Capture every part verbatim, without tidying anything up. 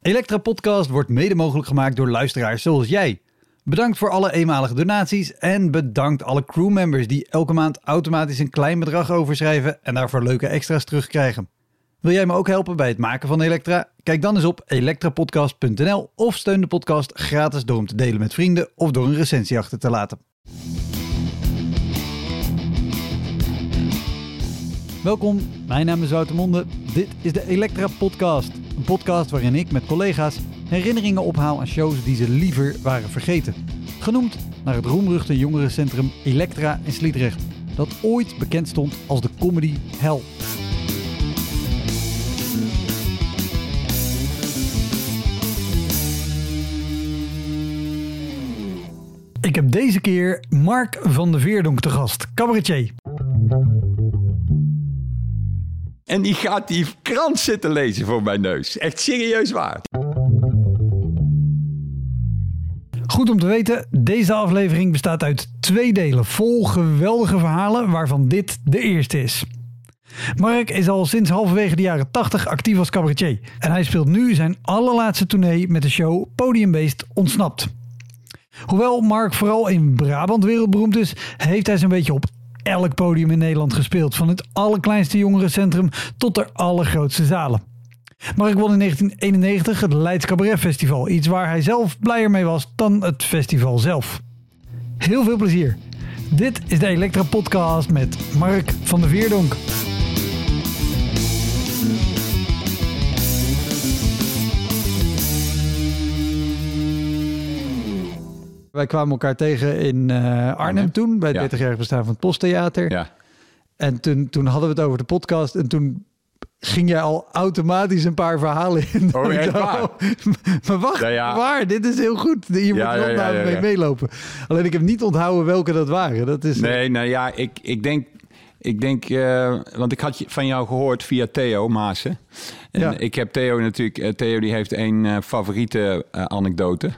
Elektra Podcast wordt mede mogelijk gemaakt door luisteraars zoals jij. Bedankt voor alle eenmalige donaties en bedankt alle crewmembers die elke maand automatisch een klein bedrag overschrijven en daarvoor leuke extra's terugkrijgen. Wil jij me ook helpen bij het maken van Elektra? Kijk dan eens op elektrapodcast punt n l of steun de podcast gratis door hem te delen met vrienden of door een recensie achter te laten. Welkom, mijn naam is Wouter Monde. Dit is de Elektra Podcast. Een podcast waarin ik met collega's herinneringen ophaal aan shows die ze liever waren vergeten. Genoemd naar het roemruchte jongerencentrum Elektra in Sliedrecht, dat ooit bekend stond als de comedy hell. Ik heb deze keer Mark van de Veerdonk te gast, cabaretier. En die gaat die krant zitten lezen voor mijn neus. Echt serieus waar. Goed om te weten, deze aflevering bestaat uit twee delen vol geweldige verhalen, waarvan dit de eerste is. Mark is al sinds halverwege de jaren tachtig actief als cabaretier. En hij speelt nu zijn allerlaatste tournee met de show Podiumbeest Ontsnapt. Hoewel Mark vooral in Brabant wereldberoemd is, heeft hij zo'n beetje op elk podium in Nederland gespeeld. Van het allerkleinste jongerencentrum tot de allergrootste zalen. Mark won in negentien eenennegentig het Leids Cabaret Festival. Iets waar hij zelf blijer mee was dan het festival zelf. Heel veel plezier. Dit is de Elektra Podcast met Mark van de Veerdonk. Wij kwamen elkaar tegen in uh, Arnhem toen, bij het ja. dertig-jarig bestaan van het Posttheater. Ja. En toen, toen hadden we het over de podcast en toen ging jij al automatisch een paar verhalen in. Oh, echt waar? Maar wacht, ja, ja. waar? Dit is heel goed. Hier Ja, moet ja, je ja, ja, ja. mee meelopen. Alleen ik heb niet onthouden welke dat waren. Dat is, Nee, nou ja, ik, ik denk... Ik denk, uh, want ik had van jou gehoord via Theo Maassen. En Ja. ik heb Theo natuurlijk... Uh, Theo die heeft een uh, favoriete uh, anekdote.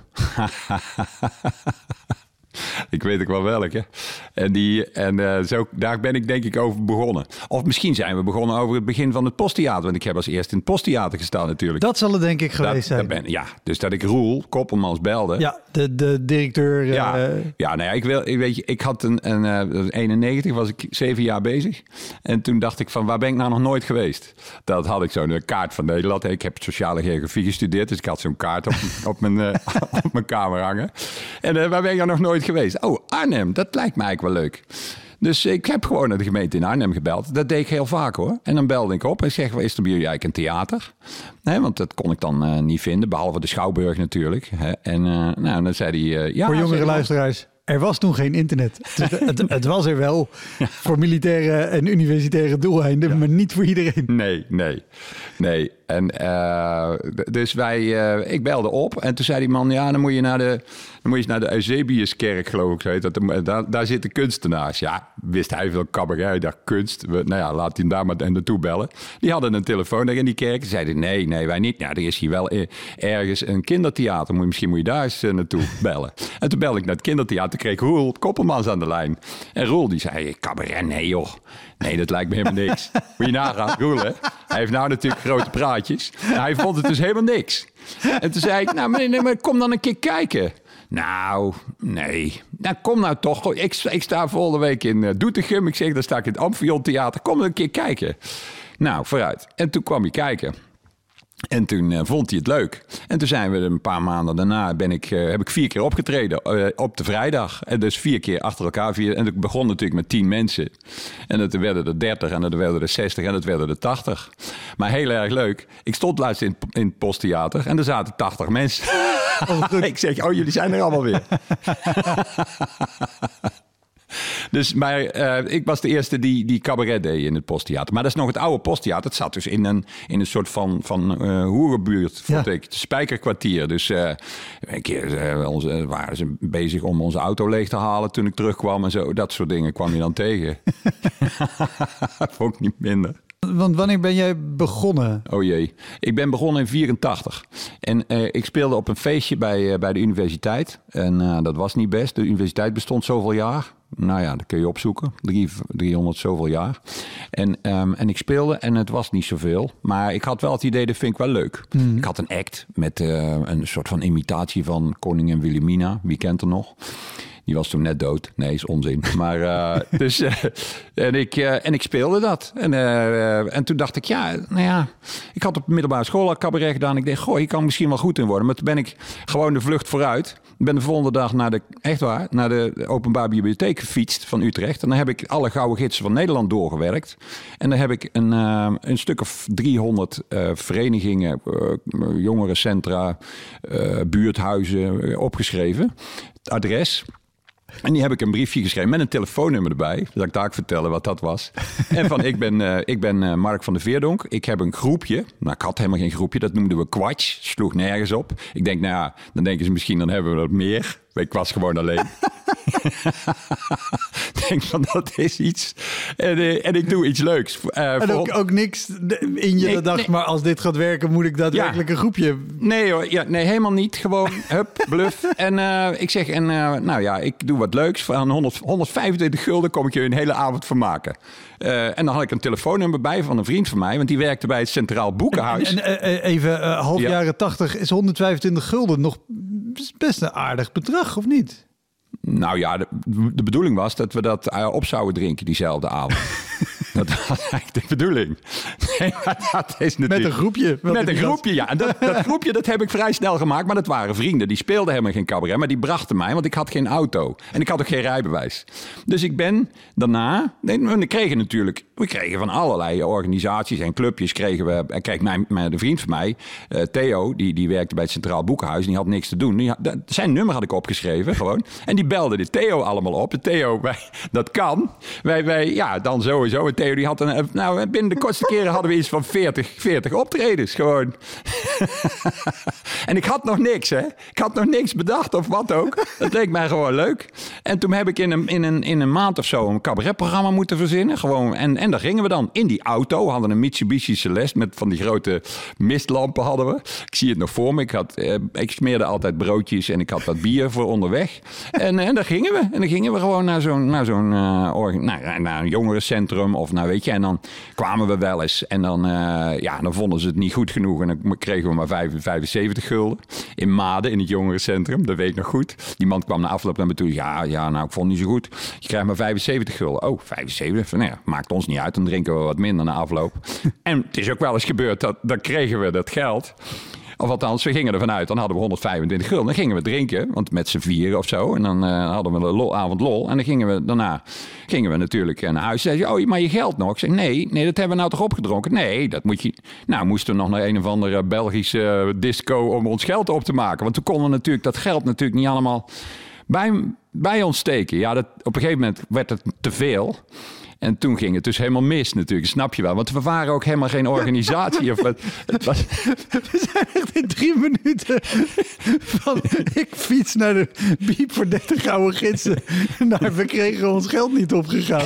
Ik weet ook wel welke. En, die, en uh, zo, daar ben ik denk ik over begonnen. Of misschien zijn we begonnen over het begin van het Posttheater. Want ik heb als eerst in het Posttheater gestaan natuurlijk. Dat zal het denk ik geweest dat, zijn. dat ben, ja, dus dat ik Roel Koppelmans belde. Ja, de, de directeur. Ja, uh, ja, nou ja, ik, wil, ik, weet je, ik had een, een uh, eenennegentig, was ik zeven jaar bezig. En toen dacht ik van, waar ben ik nou nog nooit geweest? Dat had ik zo'n kaart van Nederland. Ik heb sociale geografie gestudeerd, dus ik had zo'n kaart op, op, mijn, uh, op mijn kamer hangen. En uh, waar ben ik nou nog nooit geweest? Oh, Arnhem, dat lijkt mij eigenlijk wel leuk. Dus ik heb gewoon naar de gemeente in Arnhem gebeld. Dat deed ik heel vaak hoor. En dan belde ik op en zeg, is er bij jullie eigenlijk een theater? Nee, want dat kon ik dan uh, niet vinden, behalve de Schouwburg natuurlijk. Hè. En uh, nou, dan zei hij... Uh, ja, voor jongere zei, luisteraars, er was toen geen internet. Het, het, het was er wel ja. voor militaire en universitaire doeleinden, ja. maar niet voor iedereen. Nee, nee, nee. En uh, dus wij, uh, ik belde op en toen zei die man, ja, dan moet je naar de, dan moet je naar de Eusebiuskerk, geloof ik. Zo heet dat. Daar, daar zitten kunstenaars. Ja, wist hij veel cabaret, daar kunst. We, nou ja, laat hij daar maar naartoe bellen. Die hadden een telefoon daar in die kerk. Zeiden, nee, nee, wij niet. Ja, er is hier wel ergens een kindertheater. Moet, misschien moet je daar eens uh, naartoe bellen. En toen belde ik naar het kindertheater, kreeg Roel Koppelmans aan de lijn. En Roel die zei, cabaret, nee joh. Nee, dat lijkt me helemaal niks. Moet je nagaan, Roel, hè? Hij heeft nou natuurlijk grote praatjes. Hij vond het dus helemaal niks. En toen zei ik, nou, maar, nee, maar kom dan een keer kijken. Nou, nee. Nou, kom nou toch. Ik, ik sta volgende week in uh, Doetinchem. Ik zeg, dan sta ik in het Amphion Theater. Kom dan een keer kijken. Nou, vooruit. En toen kwam hij kijken. En toen uh, vond hij het leuk. En toen zijn we een paar maanden daarna... Ben ik, uh, heb ik vier keer opgetreden uh, op de vrijdag. En dus vier keer achter elkaar. Vier, en ik begon natuurlijk met tien mensen. En dat werden er dertig en dat werden er zestig en dat werden er tachtig. Maar heel erg leuk. Ik stond laatst in, in het Posttheater en er zaten tachtig mensen. Oh, ik zeg, oh, jullie zijn er allemaal weer. Dus, maar uh, ik was de eerste die, die cabaret deed in het Posttheater. Maar dat is nog het oude Posttheater. Het zat dus in een, in een soort van, van uh, hoerenbuurt, vond ja. ik. Het Spijkerkwartier. Dus uh, een keer uh, onze, waren ze bezig om onze auto leeg te halen toen ik terugkwam en zo. Dat soort dingen kwam je dan tegen. Vond ik niet minder. Want wanneer ben jij begonnen? Oh jee, ik ben begonnen in vierentachtig. En uh, ik speelde op een feestje bij, uh, bij de universiteit. En uh, dat was niet best. De universiteit bestond zoveel jaar. Nou ja, dat kun je opzoeken. Drie, driehonderd zoveel jaar. En, um, en ik speelde en het was niet zoveel. Maar ik had wel het idee, dat vind ik wel leuk. Mm. Ik had een act met uh, een soort van imitatie van koningin Wilhelmina. Wie kent er nog? Die was toen net dood. Nee, is onzin. Maar uh, dus uh, en ik uh, en ik speelde dat. En, uh, en toen dacht ik, ja, nou ja, ik had op de middelbare school al cabaret gedaan. Ik dacht, goh, ik kan misschien wel goed in worden. Maar toen ben ik gewoon de vlucht vooruit. Ik ben de volgende dag naar de, echt waar, naar de Openbare Bibliotheek gefietst van Utrecht. En dan heb ik alle gouden gidsen van Nederland doorgewerkt. En dan heb ik een, uh, een stuk of driehonderd uh, verenigingen, uh, jongerencentra, uh, buurthuizen uh, opgeschreven. Het adres. En die heb ik een briefje geschreven met een telefoonnummer erbij. Dat zal ik daar ook vertellen wat dat was. En van, ik ben, uh, ik ben uh, Mark van der Veerdonk. Ik heb een groepje. Nou, ik had helemaal geen groepje. Dat noemden we Quatsch. Sloeg nergens op. Ik denk, nou ja, dan denken ze misschien, dan hebben we wat meer. Ik was gewoon alleen. Ik denk van, dat is iets. En, uh, en ik doe iets leuks. Uh, en ook, voor... ook niks in je nee, dacht, nee. Maar als dit gaat werken, moet ik daadwerkelijk ja. een groepje... Nee hoor, ja, nee, helemaal niet. Gewoon, hup, bluff. En uh, ik zeg, en uh, nou ja, ik doe wat leuks. Van honderd, honderdvijfentwintig gulden kom ik je een hele avond van maken. Uh, en dan had ik een telefoonnummer bij van een vriend van mij. Want die werkte bij het Centraal Boekenhuis. En, en uh, even, uh, half ja. jaren tachtig is honderdvijfentwintig gulden nog best een aardig bedrag, of niet? Nou ja, de, de bedoeling was dat we dat uh, op zouden drinken diezelfde avond. Dat was eigenlijk de bedoeling. Nee, maar dat is natuurlijk... Met een groepje. Met een groepje, ja. En dat, dat groepje dat heb ik vrij snel gemaakt. Maar dat waren vrienden. Die speelden helemaal geen cabaret. Maar die brachten mij, want ik had geen auto. En ik had ook geen rijbewijs. Dus ik ben daarna... Nee, we kregen natuurlijk... We kregen van allerlei organisaties en clubjes kregen we... En kijk, mijn, mijn, de vriend van mij, uh, Theo, die, die werkte bij het Centraal Boekenhuis. Die had niks te doen. Die had, dat, zijn nummer had ik opgeschreven, gewoon. En die belde de Theo allemaal op. De Theo, wij, dat kan. Wij, wij, ja, dan sowieso. En Theo, die had een... Nou, binnen de kortste keren hadden we iets van veertig, veertig optredens, gewoon. En ik had nog niks, hè. Ik had nog niks bedacht of wat ook. Dat leek mij gewoon leuk. En toen heb ik in een, in een, in een maand of zo een cabaretprogramma moeten verzinnen. Gewoon. En, en daar gingen we dan in die auto. We hadden een Mitsubishi Celeste met van die grote mistlampen hadden we. Ik zie het nog voor me. Ik, had, eh, ik smeerde altijd broodjes en ik had wat bier voor onderweg. En, en daar gingen we. En dan gingen we gewoon naar zo'n, naar zo'n uh, orga- naar, naar een jongerencentrum of nou weet je. En dan kwamen we wel eens. En dan, uh, ja, dan vonden ze het niet goed genoeg. En dan kregen we maar vijfenzeventig gulden. In Maden, in het jongerencentrum. Dat weet ik nog goed. Die man kwam na afloop naar me toe. Ja, ja, nou, ik vond het niet zo goed. Je krijgt maar vijfenzeventig gulden. Oh, vijfenzeventig? Nou ja, maakt ons niet uit. Dan drinken we wat minder na afloop. En het is ook wel eens gebeurd dat dan kregen we dat geld. Of althans, we gingen ervan uit. Dan hadden we honderdvijfentwintig gulden. Dan gingen we drinken, want met z'n vieren of zo. En dan uh, hadden we een lol, avond lol. En dan gingen we daarna gingen we natuurlijk naar huis. Zei je, oh, maar je geld nog? Ik zei, nee, nee, dat hebben we nou toch opgedronken? Nee, dat moet je... Nou, moesten we nog naar een of andere Belgische uh, disco om ons geld op te maken. Want toen konden we natuurlijk dat geld natuurlijk niet allemaal bij, bij ons steken. Ja, dat, op een gegeven moment werd het te veel. En toen ging het dus helemaal mis natuurlijk, snap je wel. Want we waren ook helemaal geen organisatie. Of wat, het was... We zijn echt in drie minuten van ik fiets naar de biep voor dertig gouden gidsen. Nou, we kregen ons geld niet opgegaan.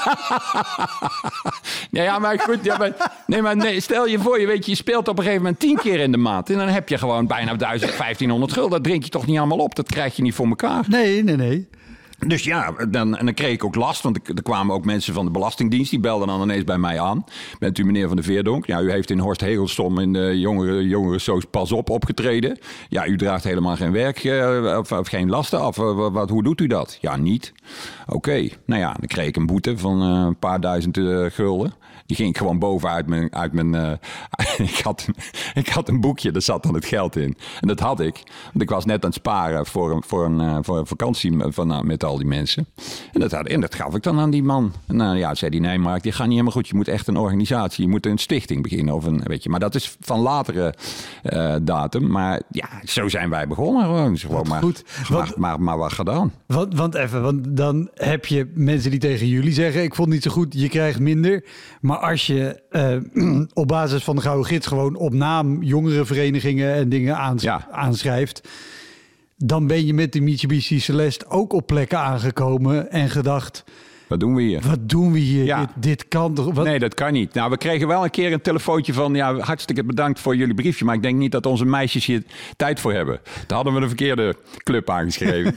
Ja, ja, maar goed. Ja, maar, nee, maar nee, stel je voor, je weet, je speelt op een gegeven moment tien keer in de maand. En dan heb je gewoon bijna duizend, vijftienhonderd gulden. Dat drink je toch niet allemaal op? Dat krijg je niet voor elkaar. Nee, nee, nee. Dus ja, dan, en dan kreeg ik ook last, want er kwamen ook mensen van de Belastingdienst, die belden dan ineens bij mij aan. Bent u meneer Van der Veerdonk? Ja, u heeft in Horst Hegelstom in de jongere, jongere soos Pas Op opgetreden. Ja, u draagt helemaal geen werk uh, of, of geen lasten af. Uh, wat, hoe doet u dat? Ja, niet. Oké, okay. Nou ja, dan kreeg ik een boete van uh, een paar duizend uh, gulden. Die ging ik gewoon bovenuit mijn... Uit mijn uh, ik, had, ik had een boekje, daar zat dan het geld in. En dat had ik. Want ik was net aan het sparen voor een, voor een, uh, voor een vakantie van, uh, met al die mensen. En dat, had, en dat gaf ik dan aan die man. En nou uh, ja, zei hij, nee Mark, die gaat niet helemaal goed. Je moet echt een organisatie, je moet een stichting beginnen. Of een, weet je. Maar dat is van latere uh, datum. Maar ja, zo zijn wij begonnen. Gewoon, dus gewoon maar, goed. Maar, want, maar, maar wat gedaan. Want, want even, want dan heb je mensen die tegen jullie zeggen, ik vond het niet zo goed, je krijgt minder. Maar als je uh, op basis van de Gouden Gids gewoon op naam jongerenverenigingen en dingen aans- ja. aanschrijft, dan ben je met de Mitsubishi Celeste ook op plekken aangekomen en gedacht, Wat doen we hier? Wat doen we hier? Ja. Dit, dit kan toch... Wat? Nee, dat kan niet. Nou, we kregen wel een keer een telefoontje van... ja, hartstikke bedankt voor jullie briefje... maar ik denk niet dat onze meisjes hier tijd voor hebben. Daar hadden we de verkeerde club aangeschreven.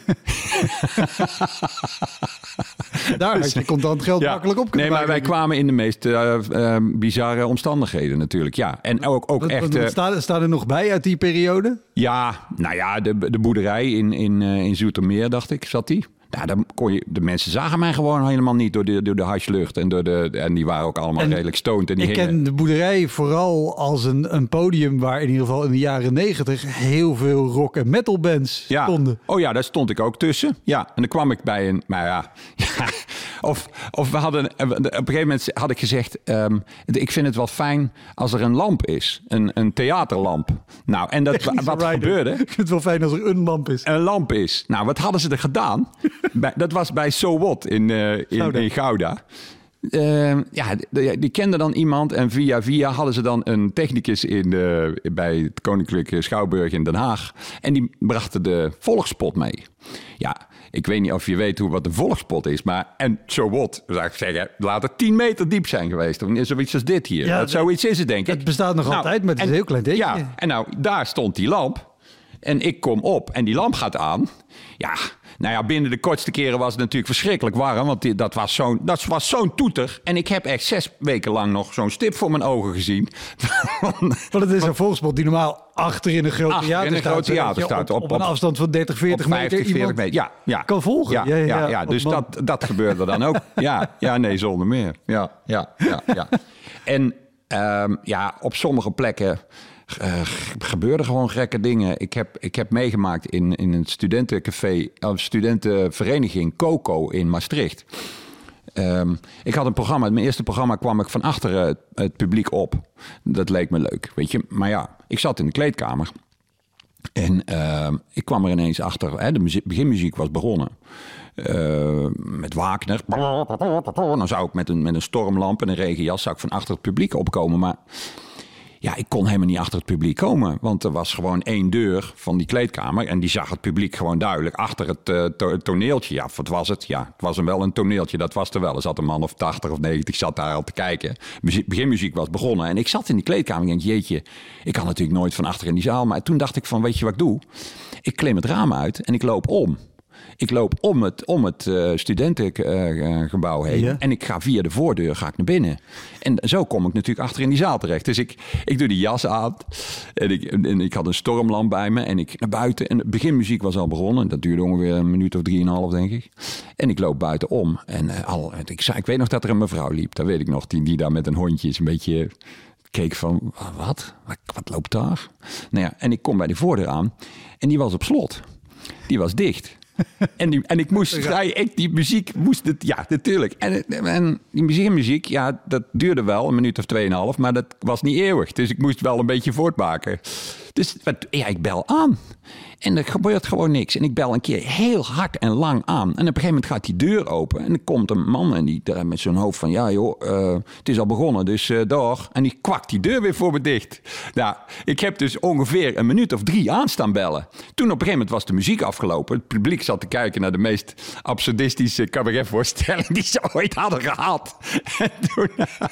Daar had je contant geld Ja. makkelijk op kunnen Nee, maar wij maken. kwamen in de meest uh, uh, bizarre omstandigheden natuurlijk. Ja, en ook, ook Wat, echt... wat, uh, wat staat, staat er nog bij uit die periode? Ja, nou ja, de, de boerderij in, in, uh, in Zoetermeer, dacht ik, zat die. Nou, dan kon je, de mensen zagen mij gewoon helemaal niet door de, door de hashlucht. En, door de, en die waren ook allemaal En redelijk stoned. En die Ik hingen. ken de boerderij vooral als een, een podium waar in ieder geval in de jaren negentig heel veel rock- en metal bands Ja. stonden. Oh ja, daar stond ik ook tussen. Ja, en dan kwam ik bij een... Maar ja, ja of, of we hadden... Op een gegeven moment had ik gezegd... Um, ik vind het wel fijn als er een lamp is. Een, een theaterlamp. Nou, en dat, Technische wat rider. gebeurde... Ik vind het wel fijn als er een lamp is. Een lamp is. Nou, wat hadden ze er gedaan? bij, dat was bij So What in, uh, in, Gouda. in Gouda. Uh, ja, die, die kende dan iemand en via via hadden ze dan een technicus in, uh, bij het Koninklijke Schouwburg in Den Haag. En die brachten de volgspot mee. Ja, ik weet niet of je weet hoe wat de volgspot is, maar en So What, zou ik zeggen, laat het tien meter diep zijn geweest. Of zoiets als dit hier. Ja, dat zoiets is het, denk ik. Het bestaat nog Nou, altijd, maar het is en- een heel klein dingetje. Ja, en nou, daar stond die lamp. En ik kom op en die lamp gaat aan. Ja, nou ja, binnen de kortste keren was het natuurlijk verschrikkelijk warm. Want die, dat was zo'n dat was zo'n toeter. En ik heb echt zes weken lang nog zo'n stip voor mijn ogen gezien. Want het is een volgspot die normaal achter in een groot Achter theater in een staat. groot zodat theater je staat. Op, Op- op een op- afstand van dertig, veertig Op meter vijftig, veertig iemand meter. Ja, ja. kan volgen. Ja, ja, ja, ja. dus Oh, man. dat, dat gebeurde dan ook. Ja, ja, nee, zonder meer. Ja, ja, ja, ja. En um, ja, op sommige plekken uh, gebeurden gewoon gekke dingen. Ik heb, ik heb meegemaakt in, in een studentencafé, een studentenvereniging Coco in Maastricht. Um, ik had een programma, in mijn eerste programma kwam ik van achteren het, het publiek op. Dat leek me leuk, weet je. Maar ja, ik zat in de kleedkamer. En uh, ik kwam er ineens achter, hè, de muziek, beginmuziek was begonnen. Uh, met Wagner. Dan zou ik met een, met een stormlamp en een regenjas zou ik van achter het publiek opkomen. Maar ja, ik kon helemaal niet achter het publiek komen. Want er was gewoon één deur van die kleedkamer. En die zag het publiek gewoon duidelijk achter het uh, to- toneeltje. Ja, wat was het? Ja, het was hem wel een toneeltje. Dat was er wel. Er zat een man of tachtig of negentig zat daar al te kijken. Muziek, beginmuziek was begonnen. En ik zat in die kleedkamer en denk, jeetje, ik kan natuurlijk nooit van achter in die zaal. Maar toen dacht ik van, weet je wat ik doe? Ik klim het raam uit en ik loop om. Ik loop om het, om het uh, studentengebouw heen. Ja. En ik ga via de voordeur ga ik naar binnen. En zo kom ik natuurlijk achter in die zaal terecht. Dus ik, ik doe die jas aan. En ik, en ik had een stormlamp bij me. En ik naar buiten. En de beginmuziek was al begonnen. Dat duurde ongeveer een minuut of drieënhalf, denk ik. En ik loop buiten om. En uh, al, ik, zei, ik weet nog dat er een mevrouw liep. Dat weet ik nog. Die, die daar met een hondje is een beetje keek van, wat? Wat, wat loopt daar? Nou ja, en ik kom bij de voordeur aan. En die was op slot. Die was dicht. En, die, en ik moest vrij, ik, die muziek moest het, ja, natuurlijk. En, en die muziek, muziek, ja, dat duurde wel een minuut of tweeënhalf, maar dat was niet eeuwig. Dus ik moest wel een beetje voortmaken. Dus ja, ik bel aan. En er gebeurt gewoon niks. En ik bel een keer heel hard en lang aan. En op een gegeven moment gaat die deur open. En er komt een man en die met zo'n hoofd van, ja joh, uh, het is al begonnen, dus uh, door. En die kwakt die deur weer voor me dicht. Nou, ik heb dus ongeveer een minuut of drie aan staan bellen. Toen op een gegeven moment was de muziek afgelopen. Het publiek zat te kijken naar de meest absurdistische cabaretvoorstelling die ze ooit hadden gehad. En toen,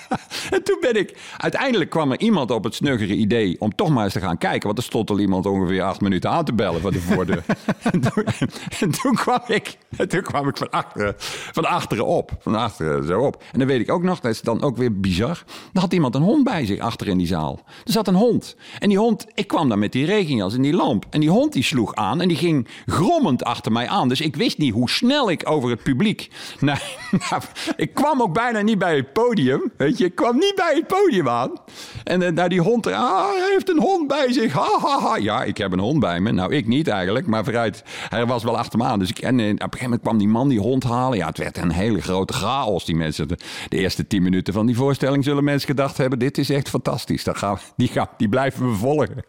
en toen ben ik... Uiteindelijk kwam er iemand op het snuggere idee om toch maar eens te gaan kijken. Want er stond al iemand ongeveer acht minuten aan te bellen van de voordeur. en, toen, en toen kwam ik, en toen kwam ik van achteren, van achteren op. Van achteren zo op. En dan weet ik ook nog, dat is dan ook weer bizar. Er had iemand een hond bij zich achter in die zaal. Er zat een hond. En die hond, ik kwam dan met die regenjas en die lamp. En die hond die sloeg aan en die ging grommend achter mij aan. Dus ik wist niet hoe snel ik over het publiek... Nou, nou, ik kwam ook bijna niet bij het podium. Weet je, ik kwam niet bij het podium aan. En uh, nou, die hond, ah, hij heeft een hond bij zich. Ha, ha, ha. Ja, ik heb een hond bij me. Nou, ik niet eigenlijk, maar vooruit, hij was wel achter me aan. Dus ik, en uh, op een gegeven moment kwam die man die hond halen. Ja, het werd een hele grote chaos. Die mensen, de, de eerste tien minuten van die voorstelling zullen mensen gedacht hebben, dit is echt fantastisch. Dat gaan, die, gaan, die blijven we volgen.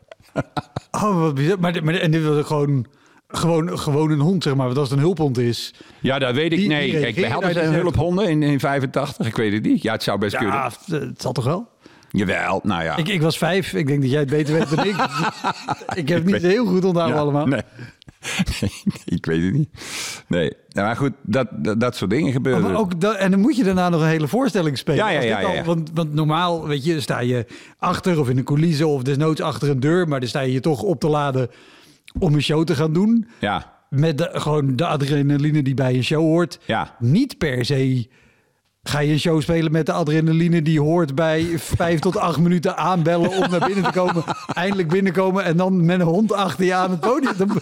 Oh, wat bizar. Maar, maar, en dit was gewoon, gewoon, gewoon een hond, zeg maar. Wat als het een hulphond is. Ja, dat weet ik. Die- Nee, die Kijk, we hadden reageerde hulphonden in, in vijfentachtig. Ik weet het niet. Ja, het zou best kunnen. Ja, het zal toch wel? Jawel, nou ja. Ik, ik was vijf. Ik denk dat jij het beter weet dan ik. Ik heb het niet heel goed onthouden Ja, allemaal. Nee. nee, ik weet het niet. Nee, nou, maar goed, dat, dat, dat soort dingen gebeuren. Maar ook dat, en dan moet je daarna nog een hele voorstelling spelen. Ja, ja, Als dit ja, ja, al- ja. Want, want normaal, weet je, sta je achter of in een coulisse of desnoods achter een deur. Maar dan sta je je toch op te laden om een show te gaan doen. Ja, Met de, gewoon de adrenaline die bij een show hoort. ja. Niet per se ga je een show spelen met de adrenaline die hoort bij vijf tot acht minuten aanbellen om naar binnen te komen. Eindelijk binnenkomen en dan met een hond achter je aan het podium. Dan,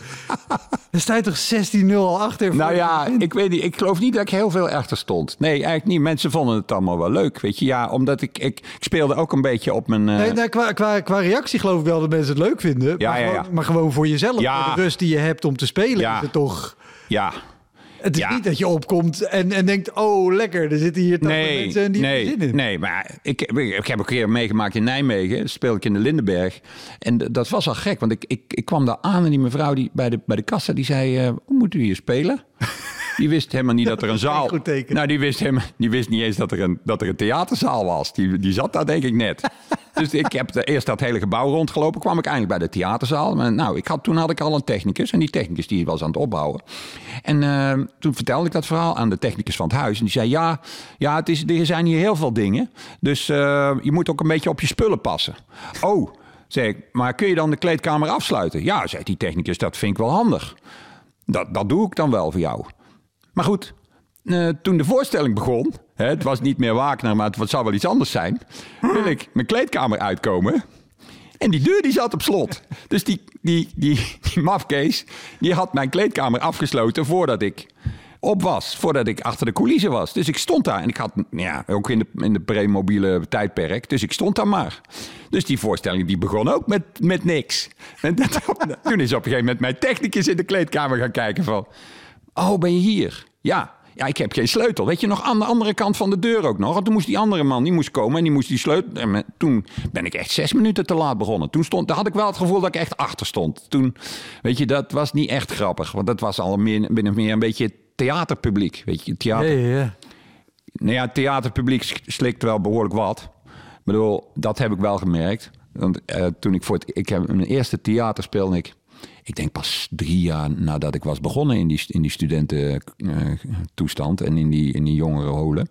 dan sta je toch zestien nul al achter. Nou ja, ik weet niet. Ik geloof niet dat ik heel veel achter stond. Nee, eigenlijk niet. Mensen vonden het allemaal wel leuk, weet je. Ja, omdat ik, ik, ik speelde ook een beetje op mijn... Uh... Nee, nee, qua, qua, qua reactie geloof ik wel dat mensen het leuk vinden. Ja, maar, ja, gewoon, ja. maar gewoon voor jezelf. Ja. Voor de rust die je hebt om te spelen Ja. is het toch... Ja, Het is Ja. niet dat je opkomt en, en denkt... oh, lekker, er zitten hier toch nee, mensen en die hebben nee, er zin in. nee, maar ik, ik heb ook een keer meegemaakt in Nijmegen. Dat speelde ik in de Lindenberg. En d- dat was al gek, want ik, ik, ik kwam daar aan en die mevrouw die bij, de, bij de kassa die zei... Uh, hoe moet u hier spelen? Die wist helemaal niet dat er een zaal... goed teken. Nou, die wist, helemaal, die wist niet eens dat er een, dat er een theaterzaal was. Die, die zat daar denk ik net. Dus ik heb de, eerst dat hele gebouw rondgelopen. Kwam ik eindelijk bij de theaterzaal. Maar nou, ik had, toen had ik al een technicus. En die technicus die was aan het opbouwen. En uh, toen vertelde ik dat verhaal aan de technicus van het huis. En die zei, ja, ja het is, er zijn hier heel veel dingen. Dus uh, je moet ook een beetje op je spullen passen. Oh, zei ik, maar kun je dan de kleedkamer afsluiten? Ja, zei die technicus, dat vind ik wel handig. Dat, dat doe ik dan wel voor jou. Maar goed, uh, toen de voorstelling begon... Hè, het was niet meer Wagner, maar het zou wel iets anders zijn... wil ik mijn kleedkamer uitkomen... en die deur die zat op slot. Dus die, die, die, die mafkees die had mijn kleedkamer afgesloten... voordat ik op was, voordat ik achter de coulissen was. Dus ik stond daar en ik had ja, ook in de, in de premobiele tijdperk... dus ik stond daar maar. Dus die voorstelling die begon ook met, met niks. En dat, toen is op een gegeven moment mijn technicus in de kleedkamer gaan kijken van... oh, ben je hier? Ja, ja, ik heb geen sleutel. Weet je, nog aan de andere kant van de deur ook nog. En toen moest die andere man, die moest komen en die moest die sleutel... En toen ben ik echt zes minuten te laat begonnen. Toen stond, daar had ik wel het gevoel dat ik echt achter stond. Toen, weet je, dat was niet echt grappig. Want dat was al meer, binnen meer een beetje theaterpubliek. Weet je, theater... Ja, ja, ja. Nou ja, theaterpubliek slikt wel behoorlijk wat. Ik bedoel, dat heb ik wel gemerkt. Want uh, toen ik voor het... Ik heb mijn eerste theater speelde ik... Ik denk pas drie jaar nadat ik was begonnen in die, in die studententoestand uh, en in die, in die jongerenholen.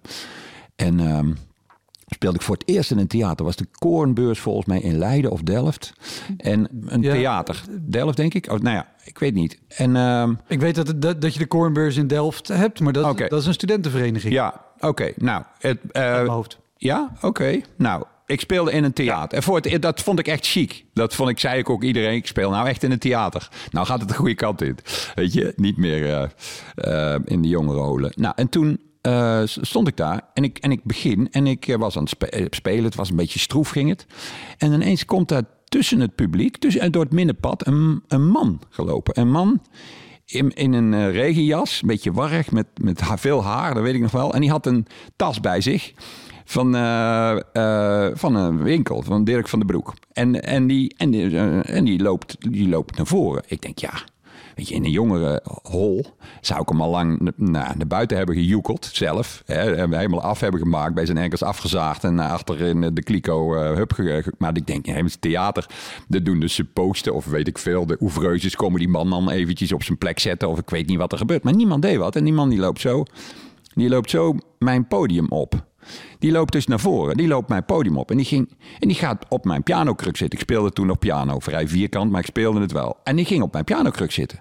En um, speelde ik voor het eerst in een theater. Was de Koornbeurs volgens mij in Leiden of Delft. En een ja. theater. Delft denk ik. Oh, nou ja, ik weet niet. En, um, ik weet dat, het, dat je de Koornbeurs in Delft hebt, maar dat, okay. dat is een studentenvereniging. Ja, oké. Okay. Nou, het, uh, mijn hoofd. Ja, oké. Okay. Nou, ik speelde in een theater. Ja. En voor het, dat vond ik echt chic. Dat vond ik, zei ik ook iedereen. Ik speel nou echt in een theater. Nou gaat het de goede kant in. Weet je, niet meer uh, uh, in de jongerenholen. Nou, en toen uh, stond ik daar en ik, en ik begin. En ik uh, was aan het spe- spelen. Het was een beetje stroef ging het. En ineens komt daar tussen het publiek, tussen, door het middenpad, een, een man gelopen. Een man... In, in een uh, regenjas, een beetje warrig, met, met ha- veel haar, dat weet ik nog wel. En die had een tas bij zich van, uh, uh, van een winkel, van Dirk van den Broek. En, en, die, en, die, uh, en die, loopt, die loopt naar voren. Ik denk, ja, weet je, in een jongere hol zou ik hem al lang nou, naar buiten hebben gejoekeld, zelf. Hè, helemaal af hebben gemaakt, bij zijn enkels afgezaagd en naar achter in de kliko uh, hup ge- Maar ik denk, ja, het is theater. Dat doen de supposten of weet ik veel. De oeuvreuses komen die man dan eventjes op zijn plek zetten of ik weet niet wat er gebeurt. Maar niemand deed wat en die man die loopt zo, die loopt zo mijn podium op. Die loopt dus naar voren. Die loopt mijn podium op. En die, ging, en die gaat op mijn pianokruk zitten. Ik speelde toen op piano. Vrij vierkant, maar ik speelde het wel. En die ging op mijn pianokruk zitten.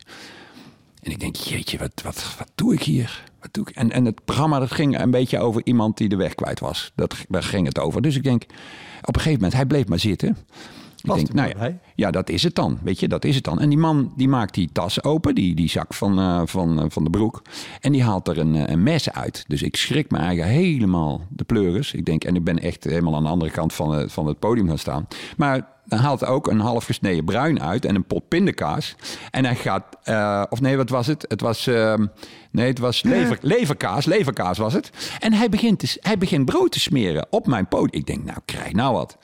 En ik denk, jeetje, wat, wat, wat doe ik hier? Wat doe ik? En, en het programma dat ging een beetje over iemand die de weg kwijt was. Dat, daar ging het over. Dus ik denk, op een gegeven moment, hij bleef maar zitten. Ik denk, nou ja, ja, dat is het dan. Weet je, dat is het dan. En die man die maakt die tas open, die, die zak van, uh, van, uh, van de broek. En die haalt er een, een mes uit. Dus ik schrik me eigen helemaal de pleuris. Ik denk, en ik ben echt helemaal aan de andere kant van, uh, van het podium gaan staan. Maar dan haalt ook een half gesneden bruin uit en een pot pindakaas. En hij gaat, uh, of nee, wat was het? Het was, uh, nee, het was lever, leverkaas. Leverkaas was het. En hij begint, te, hij begint brood te smeren op mijn podium. Ik denk, nou, krijg nou wat.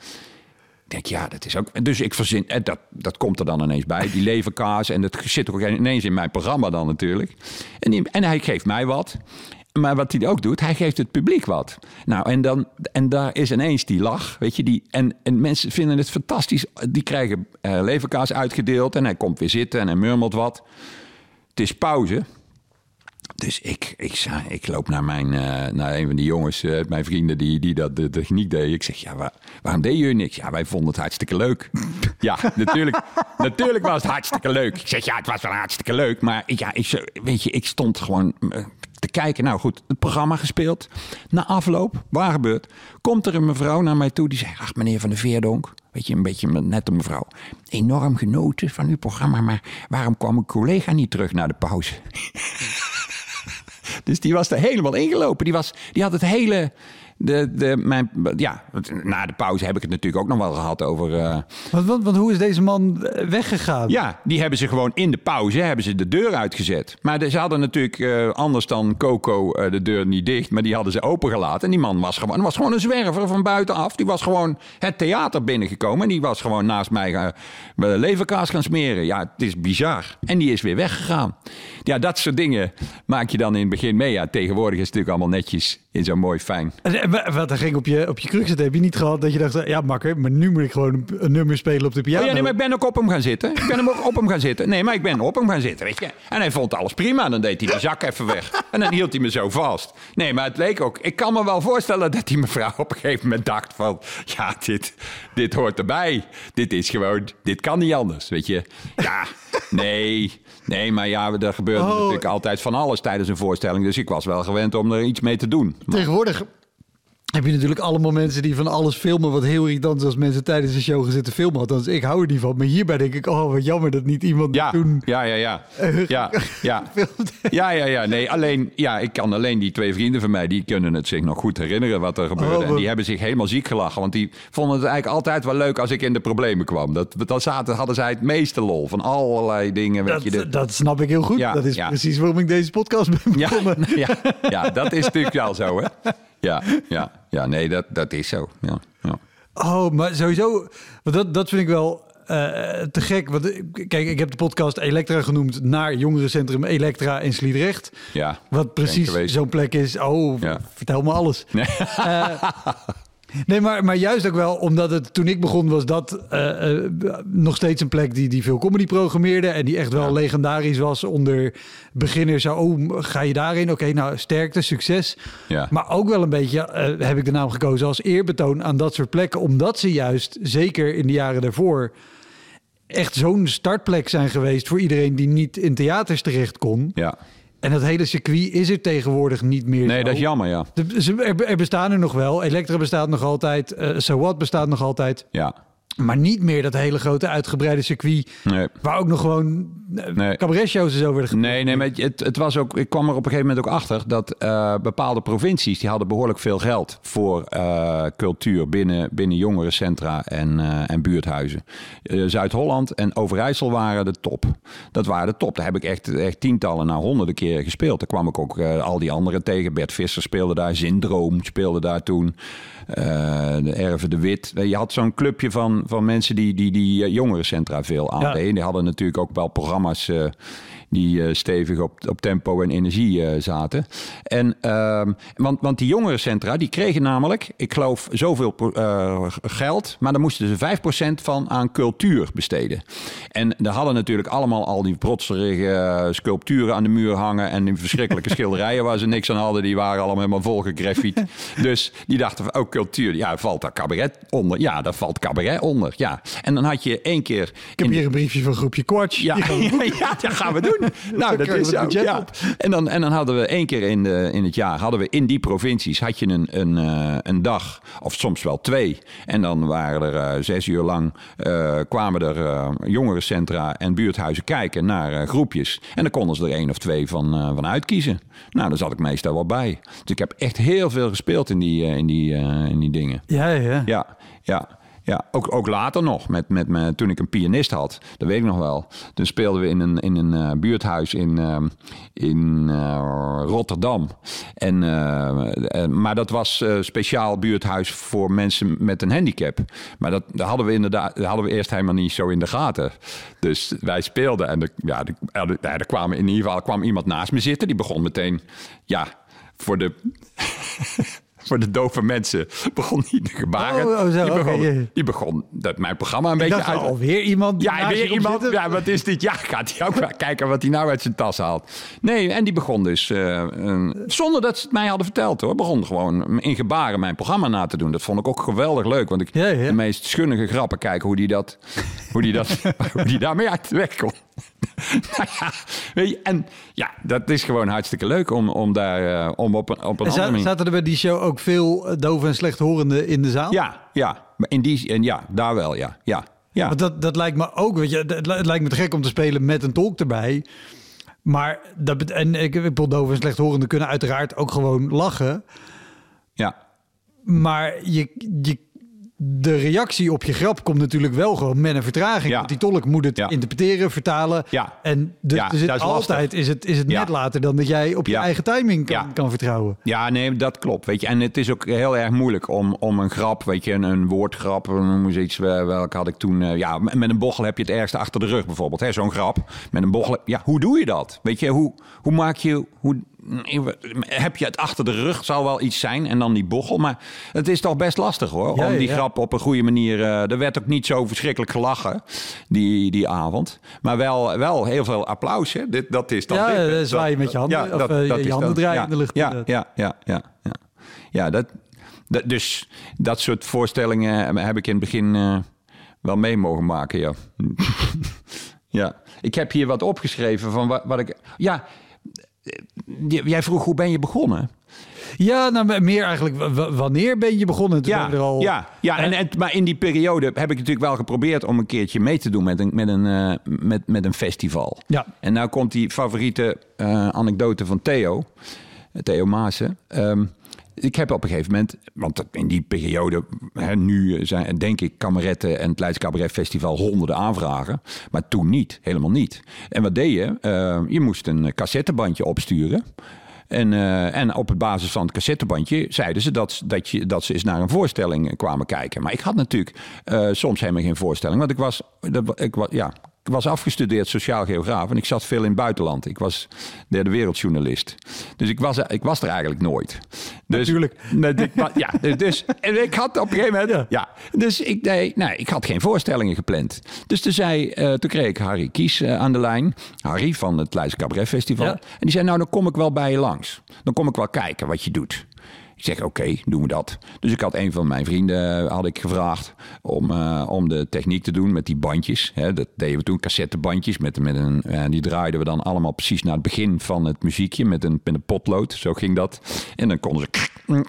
Ik denk, ja, dat is ook... Dus ik verzin... Dat, dat komt er dan ineens bij, die leverkaas. En dat zit ook ineens in mijn programma dan natuurlijk. En, die, en hij geeft mij wat. Maar wat hij ook doet, hij geeft het publiek wat. Nou, en, dan, en daar is ineens die lach, weet je. Die, en, en mensen vinden het fantastisch. Die krijgen uh, leverkaas uitgedeeld en hij komt weer zitten en hij murmelt wat. Het is pauze. Dus ik, ik, ik loop naar, mijn, uh, naar een van die jongens, uh, mijn vrienden die, die dat de techniek deden. Ik zeg, ja, waar, waarom deed jullie niks? Ja, wij vonden het hartstikke leuk. Ja, natuurlijk, natuurlijk was het hartstikke leuk. Ik zeg, ja, het was wel hartstikke leuk. Maar ja, ik, weet je, ik stond gewoon uh, te kijken. Nou goed, het programma gespeeld. Na afloop, waar gebeurt? Komt er een mevrouw naar mij toe die zegt, ach, meneer Van der Veerdonk. Weet je, een beetje net een mevrouw. Enorm genoten van uw programma, maar waarom kwam uw collega niet terug naar de pauze? Dus die was er helemaal ingelopen. Die, was, die had het hele... De, de, mijn, ja, na de pauze heb ik het natuurlijk ook nog wel gehad over... Uh... Want, want, want hoe is deze man weggegaan? Ja, die hebben ze gewoon in de pauze hebben ze de deur uitgezet. Maar de, ze hadden natuurlijk uh, anders dan Coco uh, de deur niet dicht... maar die hadden ze opengelaten. En die man was gewoon, was gewoon een zwerver van buitenaf. Die was gewoon het theater binnengekomen... en die was gewoon naast mij uh, leverkaas gaan smeren. Ja, het is bizar. En die is weer weggegaan. Ja, dat soort dingen maak je dan in het begin mee. Ja, tegenwoordig is het natuurlijk allemaal netjes in zo'n mooi fijn... Wat er ging op je, op je kruk zitten, heb je niet gehad dat je dacht, ja makker, maar nu moet ik gewoon een, een nummer spelen op de piano. Oh ja, nee, maar ik ben ook op hem gaan zitten. Ik ben hem ook op hem gaan zitten. Nee, maar ik ben op hem gaan zitten, weet je. En hij vond alles prima. Dan deed hij de zak even weg. En dan hield hij me zo vast. Nee, maar het leek ook... Ik kan me wel voorstellen dat die mevrouw op een gegeven moment dacht van... Ja, dit, dit hoort erbij. Dit is gewoon... Dit kan niet anders, weet je. Ja, nee... Nee, maar ja, er gebeurde oh. natuurlijk altijd van alles tijdens een voorstelling. Dus ik was wel gewend om er iets mee te doen. Maar... Tegenwoordig heb je natuurlijk allemaal mensen die van alles filmen... wat heel irritant is als mensen tijdens een show gaan zitten filmen. Althans, ik hou er niet van. Maar hierbij denk ik, oh, wat jammer dat niet iemand ja, toen... Ja, ja, ja. Uh, ja, ja. ja, ja, ja. Nee, alleen, ja, ik kan alleen die twee vrienden van mij... die kunnen het zich nog goed herinneren wat er gebeurde. Oh, en die hebben zich helemaal ziek gelachen. Want die vonden het eigenlijk altijd wel leuk als ik in de problemen kwam. Dat, dat zaten, hadden zij het meeste lol van allerlei dingen. Weet dat, je, de... dat snap ik heel goed. Ja, dat is ja. precies waarom ik deze podcast ben begonnen. Ja, ja, ja, dat is natuurlijk wel zo, hè. Ja, ja, ja, nee, dat, dat is zo. Ja, ja. Oh, maar sowieso, dat, dat vind ik wel uh, te gek. Want, kijk, ik heb de podcast Elektra genoemd naar jongerencentrum Elektra in Sliedrecht. Ja. Wat precies zo'n plek is. Oh, ja. Vertel me alles. Nee. Uh, Nee, maar, maar juist ook wel omdat het toen ik begon was dat uh, uh, nog steeds een plek die, die veel comedy programmeerde en die echt wel ja. legendarisch was onder beginners. Oh, ga je daarin? Oké, okay, nou sterkte, succes. Ja. Maar ook wel een beetje uh, heb ik de naam gekozen als eerbetoon aan dat soort plekken, omdat ze juist, zeker in de jaren daarvoor, echt zo'n startplek zijn geweest voor iedereen die niet in theaters terecht kon. Ja. En dat hele circuit is er tegenwoordig niet meer. Nee, zo. Dat is jammer, ja. Er, er bestaan er nog wel. Elektra bestaat nog altijd. Uh, So What bestaat nog altijd. Ja. Maar niet meer dat hele grote uitgebreide circuit. Nee. Waar ook nog gewoon nee. cabaretshows en zo werden gedaan. Nee, nee, maar het, het was ook. Ik kwam er op een gegeven moment ook achter dat uh, bepaalde provincies die hadden behoorlijk veel geld voor uh, cultuur binnen, binnen jongerencentra en, uh, en buurthuizen. Uh, Zuid-Holland en Overijssel waren de top. Dat waren de top. Daar heb ik echt, echt tientallen, nou honderden keer gespeeld. Daar kwam ik ook uh, al die anderen tegen. Bert Visser speelde daar. Syndroom speelde daar toen. Uh, de Erve de Wit. Je had zo'n clubje van, van mensen die, die, die jongerencentra veel aandeden. Ja. Die hadden natuurlijk ook wel programma's uh, die uh, stevig op, op tempo en energie uh, zaten. En, uh, want, want die jongerencentra die kregen namelijk, ik geloof, zoveel uh, geld, maar daar moesten ze vijf procent van aan cultuur besteden. En daar hadden natuurlijk allemaal al die protserige uh, sculpturen aan de muur hangen en die verschrikkelijke schilderijen waar ze niks aan hadden, die waren allemaal helemaal vol gegraffiet. Dus die dachten van, oh, cultuur, ja, valt daar cabaret onder? Ja, daar valt cabaret onder, ja. En dan had je één keer... Ik heb hier een briefje van groepje Quartz. Ja, ja, dat gaan we doen. Nou, dat is zo, ja. En dan, en dan hadden we één keer in, de, in het jaar, hadden we in die provincies, had je een, een, uh, een dag, of soms wel twee. En dan waren er uh, zes uur lang, uh, kwamen er uh, jongerencentra en buurthuizen kijken naar uh, groepjes. En dan konden ze er één of twee van, uh, van uitkiezen. Nou, daar zat ik meestal wel bij. Dus ik heb echt heel veel gespeeld in die, uh, in die, uh, in die dingen. Ja, ja. Ja, ja. Ja, ook, ook later nog, met, met me, toen ik een pianist had, dat weet ik nog wel. Toen speelden we in een, in een uh, buurthuis in, uh, in uh, Rotterdam. En, uh, uh, maar dat was een uh, speciaal buurthuis voor mensen met een handicap. Maar dat, dat, hadden we inderdaad, dat hadden we eerst helemaal niet zo in de gaten. Dus wij speelden en de, ja, de, er, er kwam in ieder geval kwam iemand naast me zitten. Die begon meteen, ja... voor de... Voor de dove mensen begon hij de gebaren. Oh, oh, zo, die, begon, okay. die begon dat mijn programma een Ik beetje dacht uit. alweer iemand. Ja, weer iemand. Ja, wat is dit? Ja, gaat hij ook maar kijken wat hij nou uit zijn tas haalt. Nee, en die begon dus, uh, uh, zonder dat ze het mij hadden verteld hoor, begon gewoon in gebaren mijn programma na te doen. Dat vond ik ook geweldig leuk, want ik ja, ja. de meest schunnige grappen kijken hoe die dat, hoe die dat, hoe die daarmee uit de weg kon. Nou ja, weet je, en ja, dat is gewoon hartstikke leuk om, om daar uh, om op een, op een en andere manier. Zaten er bij die show ook veel dove en slechthorenden in de zaal? Ja, ja, in die en ja, daar wel, ja, ja, ja. Want dat, dat lijkt me ook, weet je, het, het lijkt me te gek om te spelen met een tolk erbij. Maar dat en ik bedoel, dove en slechthorenden kunnen uiteraard ook gewoon lachen. Ja. Maar je, je de reactie op je grap komt natuurlijk wel gewoon met een vertraging. Ja. Want die tolk moet het ja. interpreteren, vertalen. Ja. En de, ja, dus het is altijd lastig. is het, is het net ja. later dan dat jij op je ja. eigen timing kan, ja. kan vertrouwen. Ja, nee, dat klopt. Weet je. En het is ook heel erg moeilijk om, om een grap, weet je, een, een woordgrap, noem eens iets, welke had ik toen. Uh, ja, met een bochel heb je het ergste achter de rug bijvoorbeeld. Hè, zo'n grap. Met een bochel. Ja, hoe doe je dat? Weet je, hoe, hoe maak je. Hoe, heb je het achter de rug, zou wel iets zijn, en dan die bochel. Maar het is toch best lastig hoor, ja, om die ja. grap op een goede manier... Uh, er werd ook niet zo verschrikkelijk gelachen die, die avond. Maar wel, wel heel veel applaus. Hè? Dit, dat is dan ja, dit, uh, zwaai je met je handen. Ja, of dat, uh, dat je handen draaien ja, in de lucht. Ja, ja, ja, ja, ja. ja dat, dat, dus dat soort voorstellingen heb ik in het begin uh, wel mee mogen maken, ja. ja. Ik heb hier wat opgeschreven van wat, wat ik... Ja, jij vroeg hoe ben je begonnen? Ja, nou, meer eigenlijk w- wanneer ben je begonnen? Toen ja, er al... ja, ja en, en, maar in die periode heb ik natuurlijk wel geprobeerd om een keertje mee te doen met een, met een, uh, met, met een festival. Ja. En nou komt die favoriete uh, anekdote van Theo, Theo Maassen. Um, ik heb op een gegeven moment, want in die periode, hè, nu zijn denk ik Kameretten en het Leids Cabaret Festival honderden aanvragen. Maar toen niet, helemaal niet. En wat deed je? Uh, je moest een cassettebandje opsturen. En, uh, en op basis van het cassettebandje zeiden ze dat, dat, je, dat ze eens naar een voorstelling kwamen kijken. Maar ik had natuurlijk uh, soms helemaal geen voorstelling. Want ik was, dat, ik, was, ja, ik was afgestudeerd sociaal geograaf en ik zat veel in het buitenland. Ik was derde wereldjournalist. Dus ik was, ik was er eigenlijk nooit. Dus, Natuurlijk. Ja, dus en ik had op een gegeven moment... Ja. Ja, dus ik, nee, nee, ik had geen voorstellingen gepland. Dus toen, zei, uh, toen kreeg ik Harry Kies uh, aan de lijn. Harry van het Leids Cabaret Festival. Ja. En die zei, nou dan kom ik wel bij je langs. Dan kom ik wel kijken wat je doet. Ik zeg, oké, okay, doen we dat. Dus ik had een van mijn vrienden had ik gevraagd om, uh, om de techniek te doen met die bandjes. Hè, dat deden we toen, cassettebandjes. Met, met een, uh, die draaiden we dan allemaal precies naar het begin van het muziekje met een, met een potlood. Zo ging dat. En dan konden ze...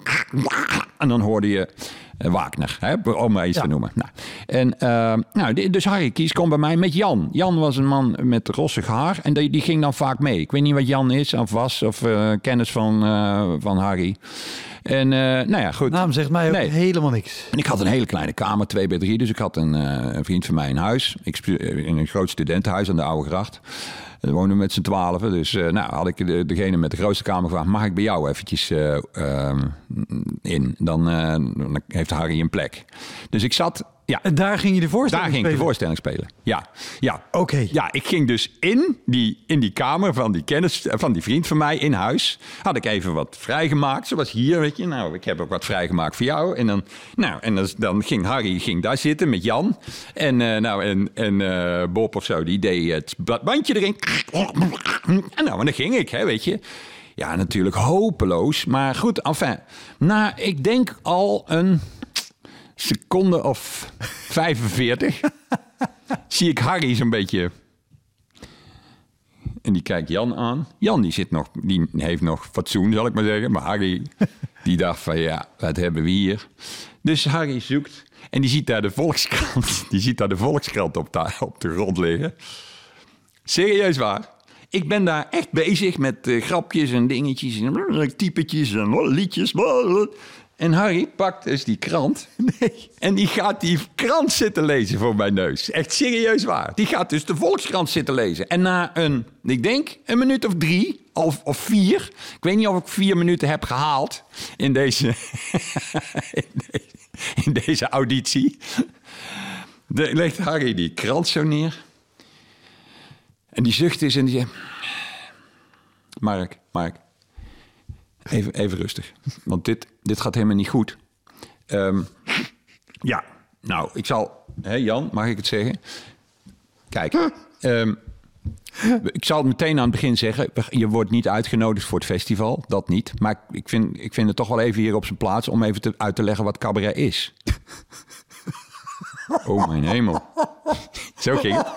En dan hoorde je uh, Wagner, hè, om maar iets ja. te noemen. Nou, en, uh, nou, dus Harry Kies kwam bij mij met Jan. Jan was een man met rossig haar en die, die ging dan vaak mee. Ik weet niet wat Jan is of was of uh, kennis van, uh, van Harry. En uh, nou ja, goed. Naam zegt mij ook nee. helemaal niks. En ik had een hele kleine kamer, twee bij drie. Dus ik had een, uh, een vriend van mij in huis. Ik in een groot studentenhuis aan de Oude Gracht. We woonden met z'n twaalfen. Dus uh, nou had ik de, degene met de grootste kamer gevraagd. Mag ik bij jou eventjes uh, uh, in? Dan, uh, dan heeft Harry een plek. Dus ik zat... Ja. En daar ging je de voorstelling Daar ging spelen? ik de voorstelling spelen. Ja, ja. Oké. Okay. Ja, ik ging dus in die, in die kamer van die kennis, van die vriend van mij in huis. Had ik even wat vrijgemaakt. Zoals hier, weet je. Nou, ik heb ook wat vrijgemaakt voor jou. En dan, nou, en dan, dan ging Harry ging daar zitten met Jan. En, uh, nou, en, en uh, Bob of zo, die deed het bandje erin. En nou, en dan ging ik, hè, weet je. Ja, natuurlijk hopeloos. Maar goed, enfin. Nou, ik denk al een... seconde of vijfenveertig zie ik Harry zo'n beetje... En die kijkt Jan aan. Jan die zit nog, die heeft nog fatsoen, zal ik maar zeggen. Maar Harry, die dacht van ja, wat hebben we hier? Dus Harry zoekt en die ziet daar de Volkskrant. Die ziet daar de Volkskrant op de, op de grond liggen. Serieus waar. Ik ben daar echt bezig met uh, grapjes en dingetjes en typetjes en liedjes. En Harry pakt dus die krant. Nee. En die gaat die krant zitten lezen voor mijn neus. Echt serieus waar. Die gaat dus de Volkskrant zitten lezen. En na een, ik denk, een minuut of drie of, of vier. Ik weet niet of ik vier minuten heb gehaald in deze, in deze, in deze auditie. De, legt Harry die krant zo neer. En die zucht is en die zegt... Mark, Mark. Even, even rustig, want dit, dit gaat helemaal niet goed. Um, ja, nou, ik zal... Hè, Jan, mag ik het zeggen? Kijk, um, ik zal het meteen aan het begin zeggen. Je wordt niet uitgenodigd voor het festival, dat niet. Maar ik vind, ik vind het toch wel even hier op zijn plaats... om even te, uit te leggen wat cabaret is. Oh, mijn hemel. Zo ging het.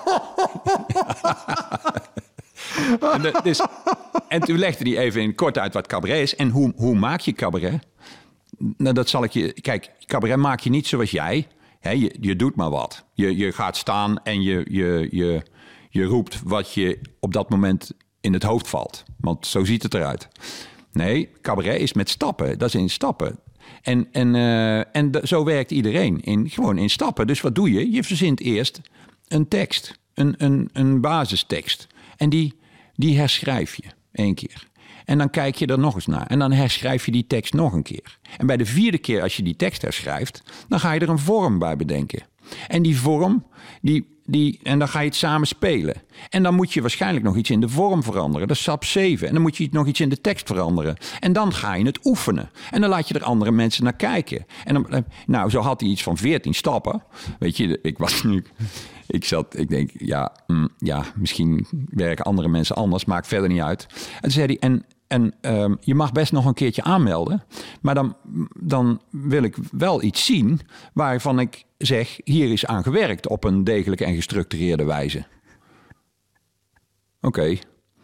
en, de, dus, en toen legde hij even in kort uit wat cabaret is. En hoe, hoe maak je cabaret? Nou, dat zal ik je... Kijk, cabaret maak je niet zoals jij. He, je, je doet maar wat. Je, je gaat staan en je, je, je, je roept wat je op dat moment in het hoofd valt. Want zo ziet het eruit. Nee, cabaret is met stappen. Dat is in stappen. En, en, uh, en de, zo werkt iedereen. In, gewoon in stappen. Dus wat doe je? Je verzint eerst een tekst. Een, een, een basistekst. En die, die herschrijf je één keer. En dan kijk je er nog eens naar. En dan herschrijf je die tekst nog een keer. En bij de vierde keer als je die tekst herschrijft... dan ga je er een vorm bij bedenken. En die vorm, die, die, en dan ga je het samen spelen. En dan moet je waarschijnlijk nog iets in de vorm veranderen. Dat is stap zeven. En dan moet je nog iets in de tekst veranderen. En dan ga je het oefenen. En dan laat je er andere mensen naar kijken. En dan, nou, zo had hij iets van veertien stappen. Weet je, ik was nu... Ik zat, ik denk, ja, mm, ja, misschien werken andere mensen anders, maakt verder niet uit. En toen zei hij, en, en um, je mag best nog een keertje aanmelden, maar dan, dan wil ik wel iets zien waarvan ik zeg, hier is aan gewerkt op een degelijke en gestructureerde wijze. Oké. Okay.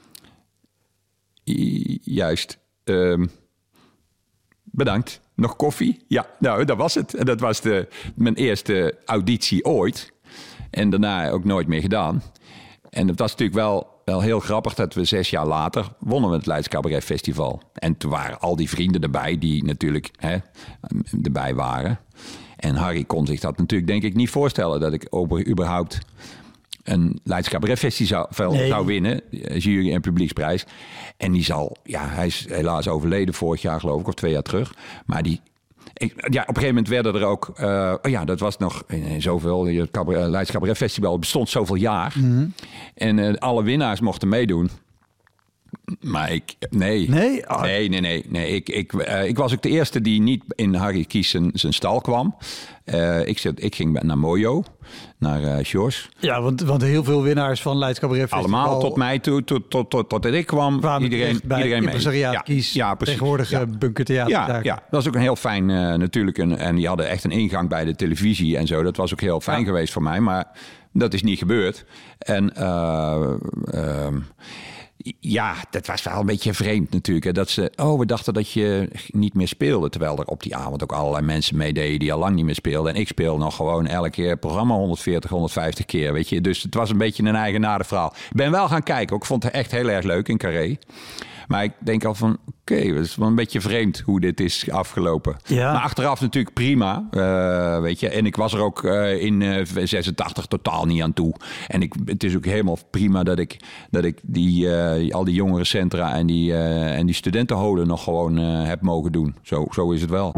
Juist. Um, bedankt. Nog koffie? Ja, nou, dat was het. En dat was de, mijn eerste auditie ooit. En daarna ook nooit meer gedaan. En het was natuurlijk wel, wel heel grappig dat we zes jaar later wonnen we het Leids Cabaret Festival. En toen waren al die vrienden erbij die natuurlijk hè, erbij waren. En Harry kon zich dat natuurlijk denk ik niet voorstellen dat ik over, überhaupt een Leids Cabaret Festival nee. zou winnen. Jury- en publieksprijs. En die zal, ja, hij is helaas overleden vorig jaar geloof ik, of twee jaar terug. Maar die... Ik, ja, op een gegeven moment werden er ook... Uh, oh ja, dat was nog uh, zoveel... Het Cabaret, Leids Cabaret Festival bestond zoveel jaar. Mm-hmm. En uh, alle winnaars mochten meedoen. Maar ik... Nee. Nee? Oh. Nee, nee, nee. nee. Ik, ik, uh, ik was ook de eerste die niet in Harry Kies zijn, zijn stal kwam. Uh, ik, zit, ik ging naar Mojo, naar uh, Sjors. Ja, want, want heel veel winnaars van Leids Cabaret Festival... Allemaal tot mij toe, tot, tot, tot, tot ik kwam. Iedereen, bij iedereen Impresariaat mee. Kies, ja, ja, precies. Tegenwoordig ja. Bunkertheater. Ja, daar. ja, dat was ook een heel fijn uh, natuurlijk. Een, en die hadden echt een ingang bij de televisie en zo. Dat was ook heel fijn ja. geweest voor mij. Maar dat is niet gebeurd. En... Uh, uh, Ja, dat was wel een beetje vreemd natuurlijk. Hè? Dat ze, oh, we dachten dat je niet meer speelde. Terwijl er op die avond ook allerlei mensen meededen die al lang niet meer speelden. En ik speel nog gewoon elke keer het programma honderdveertig, honderdvijftig keer, weet je. Dus het was een beetje een eigenaardig verhaal. Ik ben wel gaan kijken. Ik vond het echt heel erg leuk in Carré. Maar ik denk al van, oké, okay, het is wel een beetje vreemd hoe dit is afgelopen. Ja. Maar achteraf natuurlijk prima, uh, weet je. En ik was er ook uh, in uh, zesentachtig totaal niet aan toe. En ik, het is ook helemaal prima dat ik, dat ik die, uh, al die jongerencentra en die, uh, en die studentenholen nog gewoon uh, heb mogen doen. Zo, zo is het wel.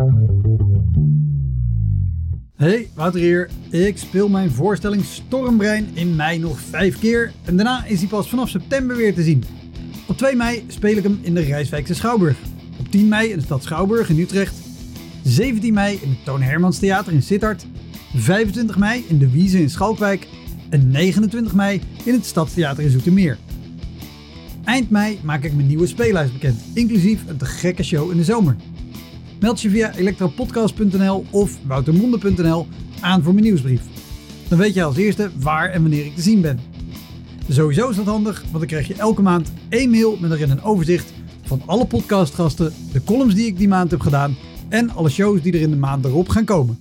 Hey, Wouter hier. Ik speel mijn voorstelling Stormbrein in mei nog vijf keer. En daarna is hij pas vanaf september weer te zien. Op twee mei speel ik hem in de Rijswijkse Schouwburg. Op tien mei in de stad Schouwburg in Utrecht. zeventien mei in het Toon Hermans Theater in Sittard. vijfentwintig mei in de Wiese in Schalkwijk. En negenentwintig mei in het Stadstheater in Zoetermeer. Eind mei maak ik mijn nieuwe speellijst bekend, inclusief een te gekke show in de zomer. Meld je via elektropodcast punt n l of woutermonde punt n l aan voor mijn nieuwsbrief. Dan weet je als eerste waar en wanneer ik te zien ben. Sowieso is dat handig, want dan krijg je elke maand één mail met erin een overzicht van alle podcastgasten, de columns die ik die maand heb gedaan en alle shows die er in de maand erop gaan komen.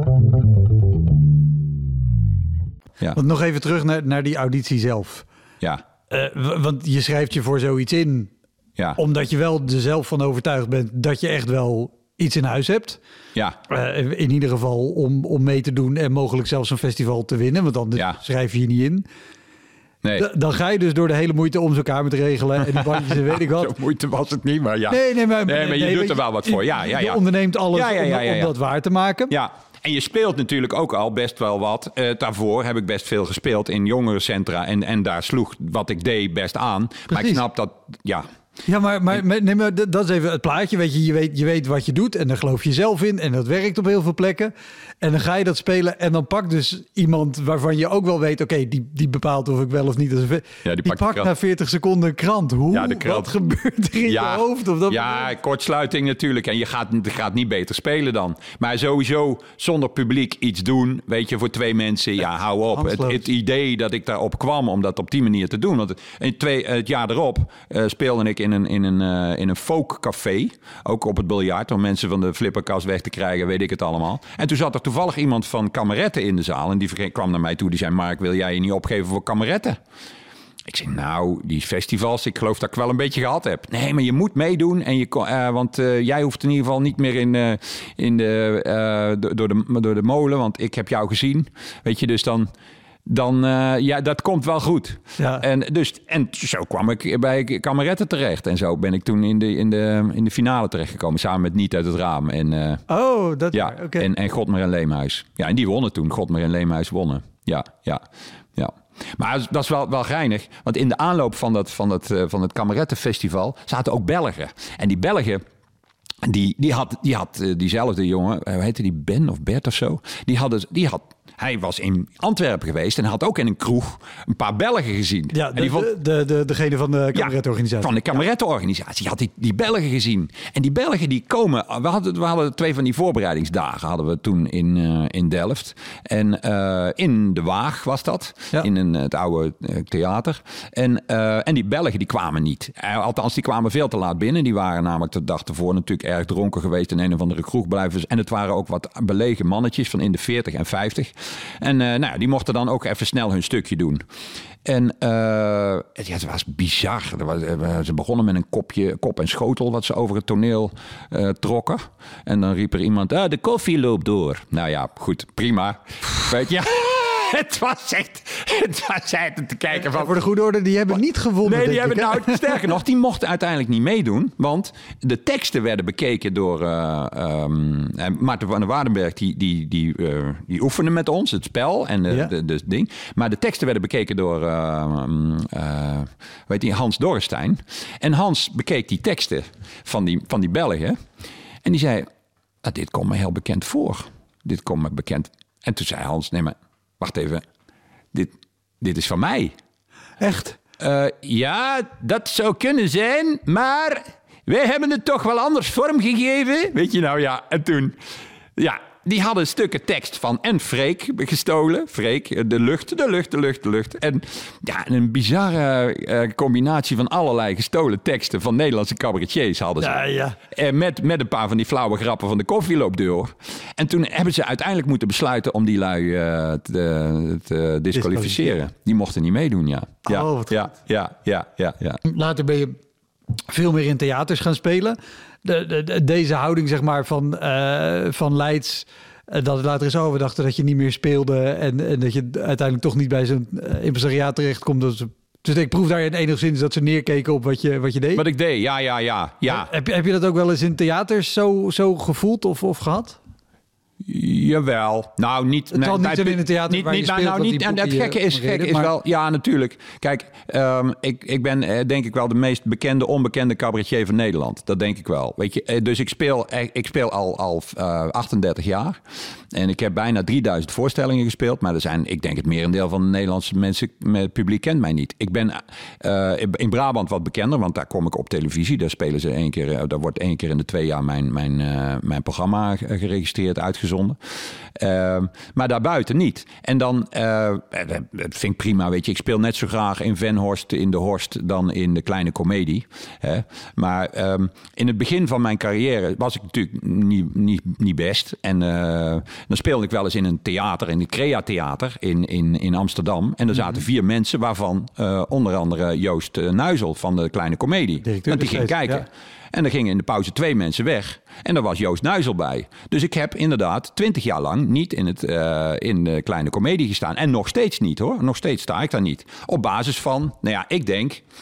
Ja. Want nog even terug naar, naar die auditie zelf. Ja. Uh, want je schrijft je voor zoiets in, ja. omdat je wel er zelf van overtuigd bent dat je echt wel iets in huis hebt. Ja. Uh, in ieder geval om, om mee te doen en mogelijk zelfs een festival te winnen, want dan ja. schrijf je je niet in. Nee. D- dan ga je dus door de hele moeite om zo'n kamer te regelen en die bandjes en weet ik wat. Zo moeite was het niet, maar ja. Nee, nee, maar, nee, maar je nee, doet er wel wat voor. Ja, ja, ja. Je onderneemt alles ja, ja, ja, ja, ja. Om, om dat waar te maken. Ja. En je speelt natuurlijk ook al best wel wat. Uh, daarvoor heb ik best veel gespeeld in jongerencentra. En, en daar sloeg wat ik deed best aan. Precies. Maar ik snap dat, ja... Ja, maar, maar, maar, nee, maar dat is even het plaatje. Weet je, je weet, je weet wat je doet en daar geloof je zelf in. En dat werkt op heel veel plekken. En dan ga je dat spelen en dan pakt dus iemand waarvan je ook wel weet... oké, okay, die, die bepaalt of ik wel of niet... Als een, ja, die die pakt na veertig seconden een krant. Hoe? Ja, de krant. Wat gebeurt er in ja, je hoofd? Of dat ja, moment? kortsluiting natuurlijk. En je gaat, je gaat niet beter spelen dan. Maar sowieso zonder publiek iets doen... weet je, voor twee mensen, ja, hou op. Het, het idee dat ik daarop kwam om dat op die manier te doen... want in twee, het jaar erop uh, speelde ik in een, in een, uh, in een folkcafé. Ook op het biljart, om mensen van de flipperkast weg te krijgen, weet ik het allemaal. En toen zat er toevallig iemand van Kameretten in de zaal... en die kwam naar mij toe, die zei... Mark, wil jij je niet opgeven voor Kameretten? Ik zei, nou, die festivals, ik geloof dat ik wel een beetje gehad heb. Nee, maar je moet meedoen, en je, uh, want uh, jij hoeft in ieder geval niet meer in, uh, in de, uh, door, de, door de molen... want ik heb jou gezien, weet je, dus dan... Dan, uh, ja, dat komt wel goed. Ja. En, dus, en zo kwam ik bij Kameretten terecht. En zo ben ik toen in de, in de, in de finale terechtgekomen. Samen met Niet uit het raam. En, uh, oh, dat ja, okay. en, en Godmer en Leemhuis. Ja, en die wonnen toen. Godmer en Leemhuis wonnen. Ja, ja, ja. Maar dat is wel, wel geinig. Want in de aanloop van dat, van dat, uh, van het Kamerettenfestival zaten ook Belgen. En die Belgen... Die, die had, die had uh, diezelfde jongen, hoe heette die, Ben of Bert of zo? Die hadden, die had, hij was in Antwerpen geweest en had ook in een kroeg een paar Belgen gezien. Ja, de, en die vond, de, de, de, degene van de Kamerettenorganisatie. Ja, van de Kamerettenorganisatie had die, die Belgen gezien. En die Belgen die komen... We hadden, we hadden twee van die voorbereidingsdagen hadden we toen in, uh, in Delft. En uh, in de Waag was dat. Ja. In een, het oude uh, theater. En, uh, en die Belgen die kwamen niet. Uh, althans, die kwamen veel te laat binnen. Die waren namelijk de dag ervoor natuurlijk erg dronken geweest in een of andere kroeg blijven. En het waren ook wat belegen mannetjes van in de veertig en vijftig. En uh, nou, die mochten dan ook even snel hun stukje doen. En uh, het, ja, het was bizar. Was, uh, ze begonnen met een kopje, kop en schotel wat ze over het toneel uh, trokken. En dan riep er iemand, ah, de koffie loopt door. Nou ja, goed, prima. Weet je... Het was echt, het was echt te kijken van... Voor de goede orde, die hebben niet gewonnen. Nee, die hebben nou, sterker nog, die mochten uiteindelijk niet meedoen. Want de teksten werden bekeken door... Uh, um, Maarten van der Waardenberg, die, die, die, uh, die oefende met ons, het spel en de, ja. de, de, de ding. Maar de teksten werden bekeken door uh, uh, weet je, Hans Dorrestein. En Hans bekeek die teksten van die, van die Belgen. En die zei, ah, dit komt me heel bekend voor. Dit komt me bekend. En toen zei Hans, nee maar... Wacht even, dit, dit is van mij. Echt? Uh, ja, dat zou kunnen zijn, maar wij hebben het toch wel anders vormgegeven. Weet je nou, ja, en toen... Ja, die hadden stukken tekst van en Freek gestolen. Freek, de lucht, de lucht, de lucht, de lucht. En ja, een bizarre uh, combinatie van allerlei gestolen teksten van Nederlandse cabaretiers hadden ze. Ja, ja. En met, met een paar van die flauwe grappen van de koffie loopt door. En toen hebben ze uiteindelijk moeten besluiten om die lui uh, te, te disqualificeren. Die mochten niet meedoen, ja. Ja, oh, ja, ja, ja, ja, ja. Later ben je veel meer in theaters gaan spelen. De, de, de, deze houding, zeg maar, van, uh, van Leids... Uh, dat het later is over dachten dat je niet meer speelde... en, en dat je uiteindelijk toch niet bij zo'n uh, impresariaat terechtkomt. Dat ze, dus ik proef daarin enigszins dat ze neerkeken op wat je, wat je deed. Wat ik deed, ja, ja, ja. ja. Heb, heb je dat ook wel eens in theaters zo, zo gevoeld of, of gehad? Jawel. Nou, niet... Het kan nee, niet zo in het theater niet, waar je niet, speelt. Nou, niet, en het gekke is, gek is maar... wel... Ja, natuurlijk. Kijk, um, ik, ik ben uh, denk ik wel de meest bekende, onbekende cabaretier van Nederland. Dat denk ik wel. Weet je, dus ik speel, ik speel al, al uh, achtendertig jaar. En ik heb bijna drieduizend voorstellingen gespeeld. Maar er zijn, ik denk het merendeel van de Nederlandse mensen... het publiek kent mij niet. Ik ben uh, in Brabant wat bekender, want daar kom ik op televisie. Daar spelen ze één keer... Uh, daar wordt één keer in de twee jaar mijn, mijn, uh, mijn programma geregistreerd, uitgezonden. Uh, maar daarbuiten niet. En dan, uh, dat vind ik prima, weet je. Ik speel net zo graag in Venhorst, in de Horst, dan in de Kleine Comedie. Hè. Maar um, in het begin van mijn carrière was ik natuurlijk niet, niet, niet best. En uh, dan speelde ik wel eens in een theater, in het Crea Theater in, in, in Amsterdam. En er zaten mm-hmm. vier mensen, waarvan uh, onder andere Joost uh, Nuizel van de Kleine Comedie. Want die ging kijken. Ja. En er gingen in de pauze twee mensen weg. En daar was Joost Nuizel bij. Dus ik heb inderdaad twintig jaar lang niet in, het, uh, in de Kleine Comedie gestaan. En nog steeds niet, hoor. Nog steeds sta ik daar niet. Op basis van, nou ja, ik denk...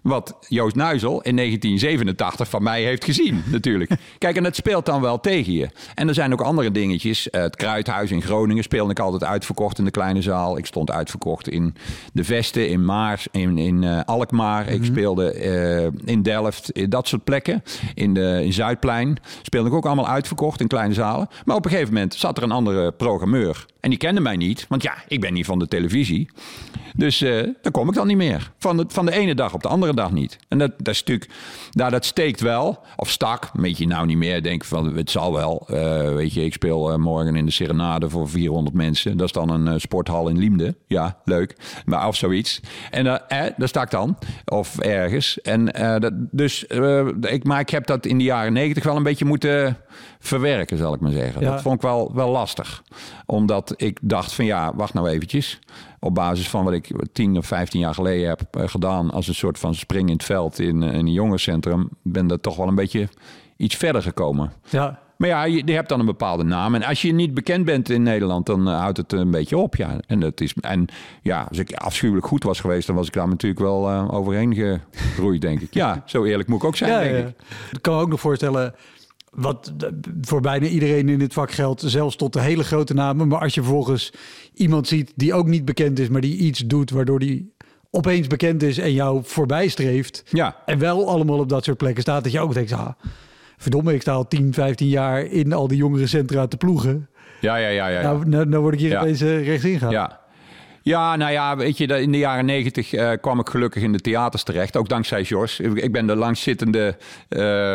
wat Joost Nuisel in negentien zevenentachtig van mij heeft gezien, natuurlijk. Kijk, en het speelt dan wel tegen je. En er zijn ook andere dingetjes. Het Kruidhuis in Groningen speelde ik altijd uitverkocht in de kleine zaal. Ik stond uitverkocht in de Vesten, in Maars, in, in uh, Alkmaar. Mm-hmm. Ik speelde uh, in Delft, in dat soort plekken. In, de, in Zuidplein speelde ik ook allemaal uitverkocht in kleine zalen. Maar op een gegeven moment zat er een andere programmeur. En die kende mij niet, want ja, ik ben niet van de televisie. Dus uh, daar kom ik dan niet meer. Van de, van de ene dag op de andere dag niet. En dat, dat stuk, nou, dat steekt wel. Of stak, weet je nou niet meer. Denk van, het zal wel. Uh, weet je, ik speel uh, morgen in de Serenade voor vierhonderd mensen. Dat is dan een uh, sporthal in Liemde. Ja, leuk. Maar of zoiets. En uh, eh, daar sta ik dan. Of ergens. En uh, dat, dus, uh, ik, maar ik heb dat in de jaren negentig wel een beetje moeten verwerken, zal ik maar zeggen. Ja. Dat vond ik wel, wel lastig. Omdat ik dacht van ja, wacht nou eventjes. Op basis van wat ik tien of vijftien jaar geleden heb uh, gedaan als een soort van spring in het veld in, uh, in een jongerencentrum, ben dat toch wel een beetje iets verder gekomen. Ja. Maar ja, je, je hebt dan een bepaalde naam. En als je niet bekend bent in Nederland, dan uh, houdt het een beetje op. Ja. En, dat is, en ja, als ik afschuwelijk goed was geweest, dan was ik daar natuurlijk wel uh, overheen gegroeid, denk ik. Ja, zo eerlijk moet ik ook zijn, ja, denk ja. ik. Ik kan me ook nog voorstellen, wat voor bijna iedereen in dit vak geldt, zelfs tot de hele grote namen. Maar als je vervolgens iemand ziet die ook niet bekend is, maar die iets doet waardoor die opeens bekend is en jou voorbij streeft. Ja. En wel allemaal op dat soort plekken staat, dat je ook denkt, ah, verdomme, ik sta al tien, vijftien jaar in al die jongerencentra te ploegen. Ja, ja, ja. ja, ja. Nou, nou, nou word ik hier ja. opeens uh, rechts ingaan. Ja. Ja, nou ja, weet je, in de jaren negentig uh, kwam ik gelukkig in de theaters terecht. Ook dankzij Jos. Ik ben de langstzittende, uh,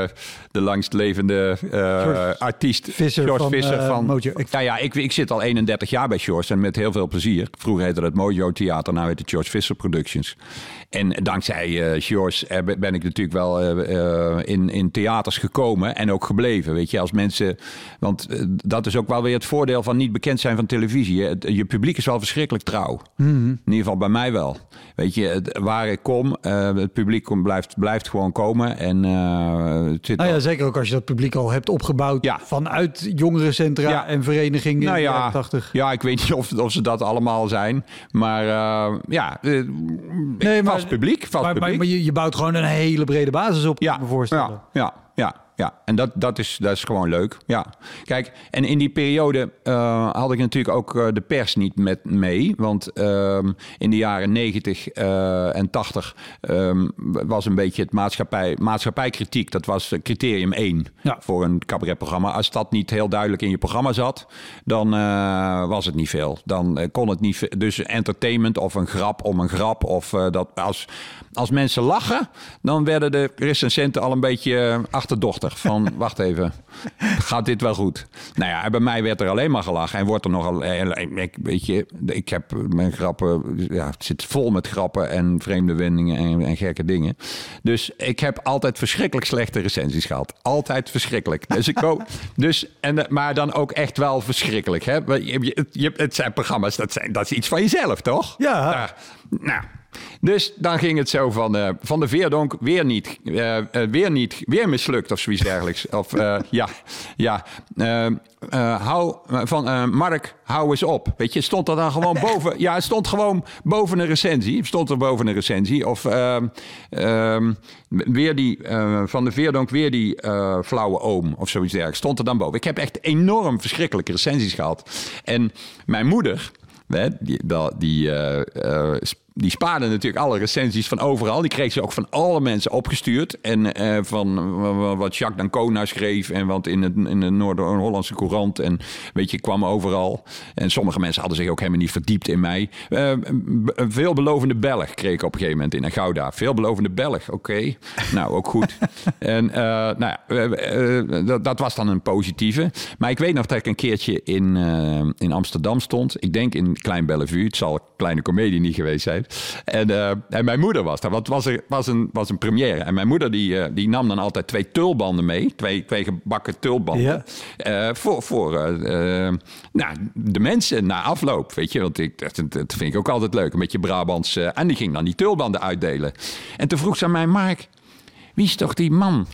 de langstlevende uh, artiest. Visser Jos van, Visser uh, van Mojo. Ja, ja ik, ik zit al eenendertig jaar bij Jos en met heel veel plezier. Vroeger heette het Mojo Theater, nou heet het Jos Visser Productions. En dankzij uh, Jos uh, ben ik natuurlijk wel uh, uh, in, in theaters gekomen en ook gebleven. Weet je, als mensen. Want uh, dat is ook wel weer het voordeel van niet bekend zijn van televisie. Hè. Het, je publiek is wel verschrikkelijk trouw. Mm-hmm. In ieder geval bij mij wel. Weet je, het, waar ik kom, uh, het publiek kom, blijft, blijft gewoon komen. En, uh, het zit nou ja, wel... zeker ook als je dat publiek al hebt opgebouwd ja. vanuit jongerencentra ja. en verenigingen nou in ja, de jaren tachtig. Ja, ik weet niet of, of ze dat allemaal zijn. Maar uh, ja, uh, nee, maar, vast publiek. Vast maar, publiek. maar, maar je, je bouwt gewoon een hele brede basis op, ja, kan ik me voorstellen. Ja, ja, ja. Ja, en dat, dat, is, dat is gewoon leuk. Ja. Kijk, en in die periode uh, had ik natuurlijk ook uh, de pers niet met mee. Want um, in de jaren negentig uh, en tachtig um, was een beetje het maatschappij, maatschappijkritiek. Dat was criterium één ja. voor een cabaretprogramma. Als dat niet heel duidelijk in je programma zat, dan uh, was het niet veel. Dan uh, kon het niet veel. Dus entertainment of een grap om een grap. Of uh, dat als, als mensen lachen, dan werden de recensenten al een beetje achterdochtig. Van, wacht even, gaat dit wel goed? Nou ja, bij mij werd er alleen maar gelachen. En wordt er nogal, ik, weet je, ik heb mijn grappen, ja, het zit vol met grappen en vreemde wendingen en, en gekke dingen. Dus ik heb altijd verschrikkelijk slechte recensies gehad. Altijd verschrikkelijk. Dus ik ook, dus, en, maar dan ook echt wel verschrikkelijk. Hè? Je, je, het zijn programma's, dat, zijn, dat is iets van jezelf, toch? Ja. Nou, nou. Dus dan ging het zo van, uh, van de Veerdonk weer niet, uh, uh, weer niet, weer mislukt of zoiets dergelijks. Of uh, ja, ja. Uh, uh, hou, van uh, Mark, hou eens op. Weet je, stond er dan gewoon boven. Ja, het stond gewoon boven een recensie. Het stond er boven een recensie. Of uh, uh, weer die, uh, van de Veerdonk weer die uh, flauwe oom of zoiets dergelijks. Stond er dan boven. Ik heb echt enorm verschrikkelijke recensies gehad. En mijn moeder, hè, die, die uh, uh, die spaarde natuurlijk alle recensies van overal. Die kreeg ze ook van alle mensen opgestuurd. En uh, van uh, wat Jacques d'Ancona schreef. En wat in, het, in de Noord-Hollandse Courant. En weet je, kwam overal. En sommige mensen hadden zich ook helemaal niet verdiept in mij. Uh, een veelbelovende Belg kreeg ik op een gegeven moment in Gouda. Veelbelovende Belg, oké. Okay. Nou, ook goed. En uh, nou ja, uh, uh, dat, dat was dan een positieve. Maar ik weet nog dat ik een keertje in, uh, in Amsterdam stond. Ik denk in Klein Bellevue. Het zal een kleine komedie niet geweest zijn. En, uh, en mijn moeder was daar, want het was, er, was, een, was een première. En mijn moeder die, uh, die nam dan altijd twee tulbanden mee. Twee, twee gebakken tulbanden. Ja. Uh, voor voor uh, uh, nou, de mensen na afloop, weet je. Want ik, dat, dat vind ik ook altijd leuk, een beetje Brabants. Uh, en die ging dan die tulbanden uitdelen. En toen vroeg ze aan mij, Mark, wie is toch die man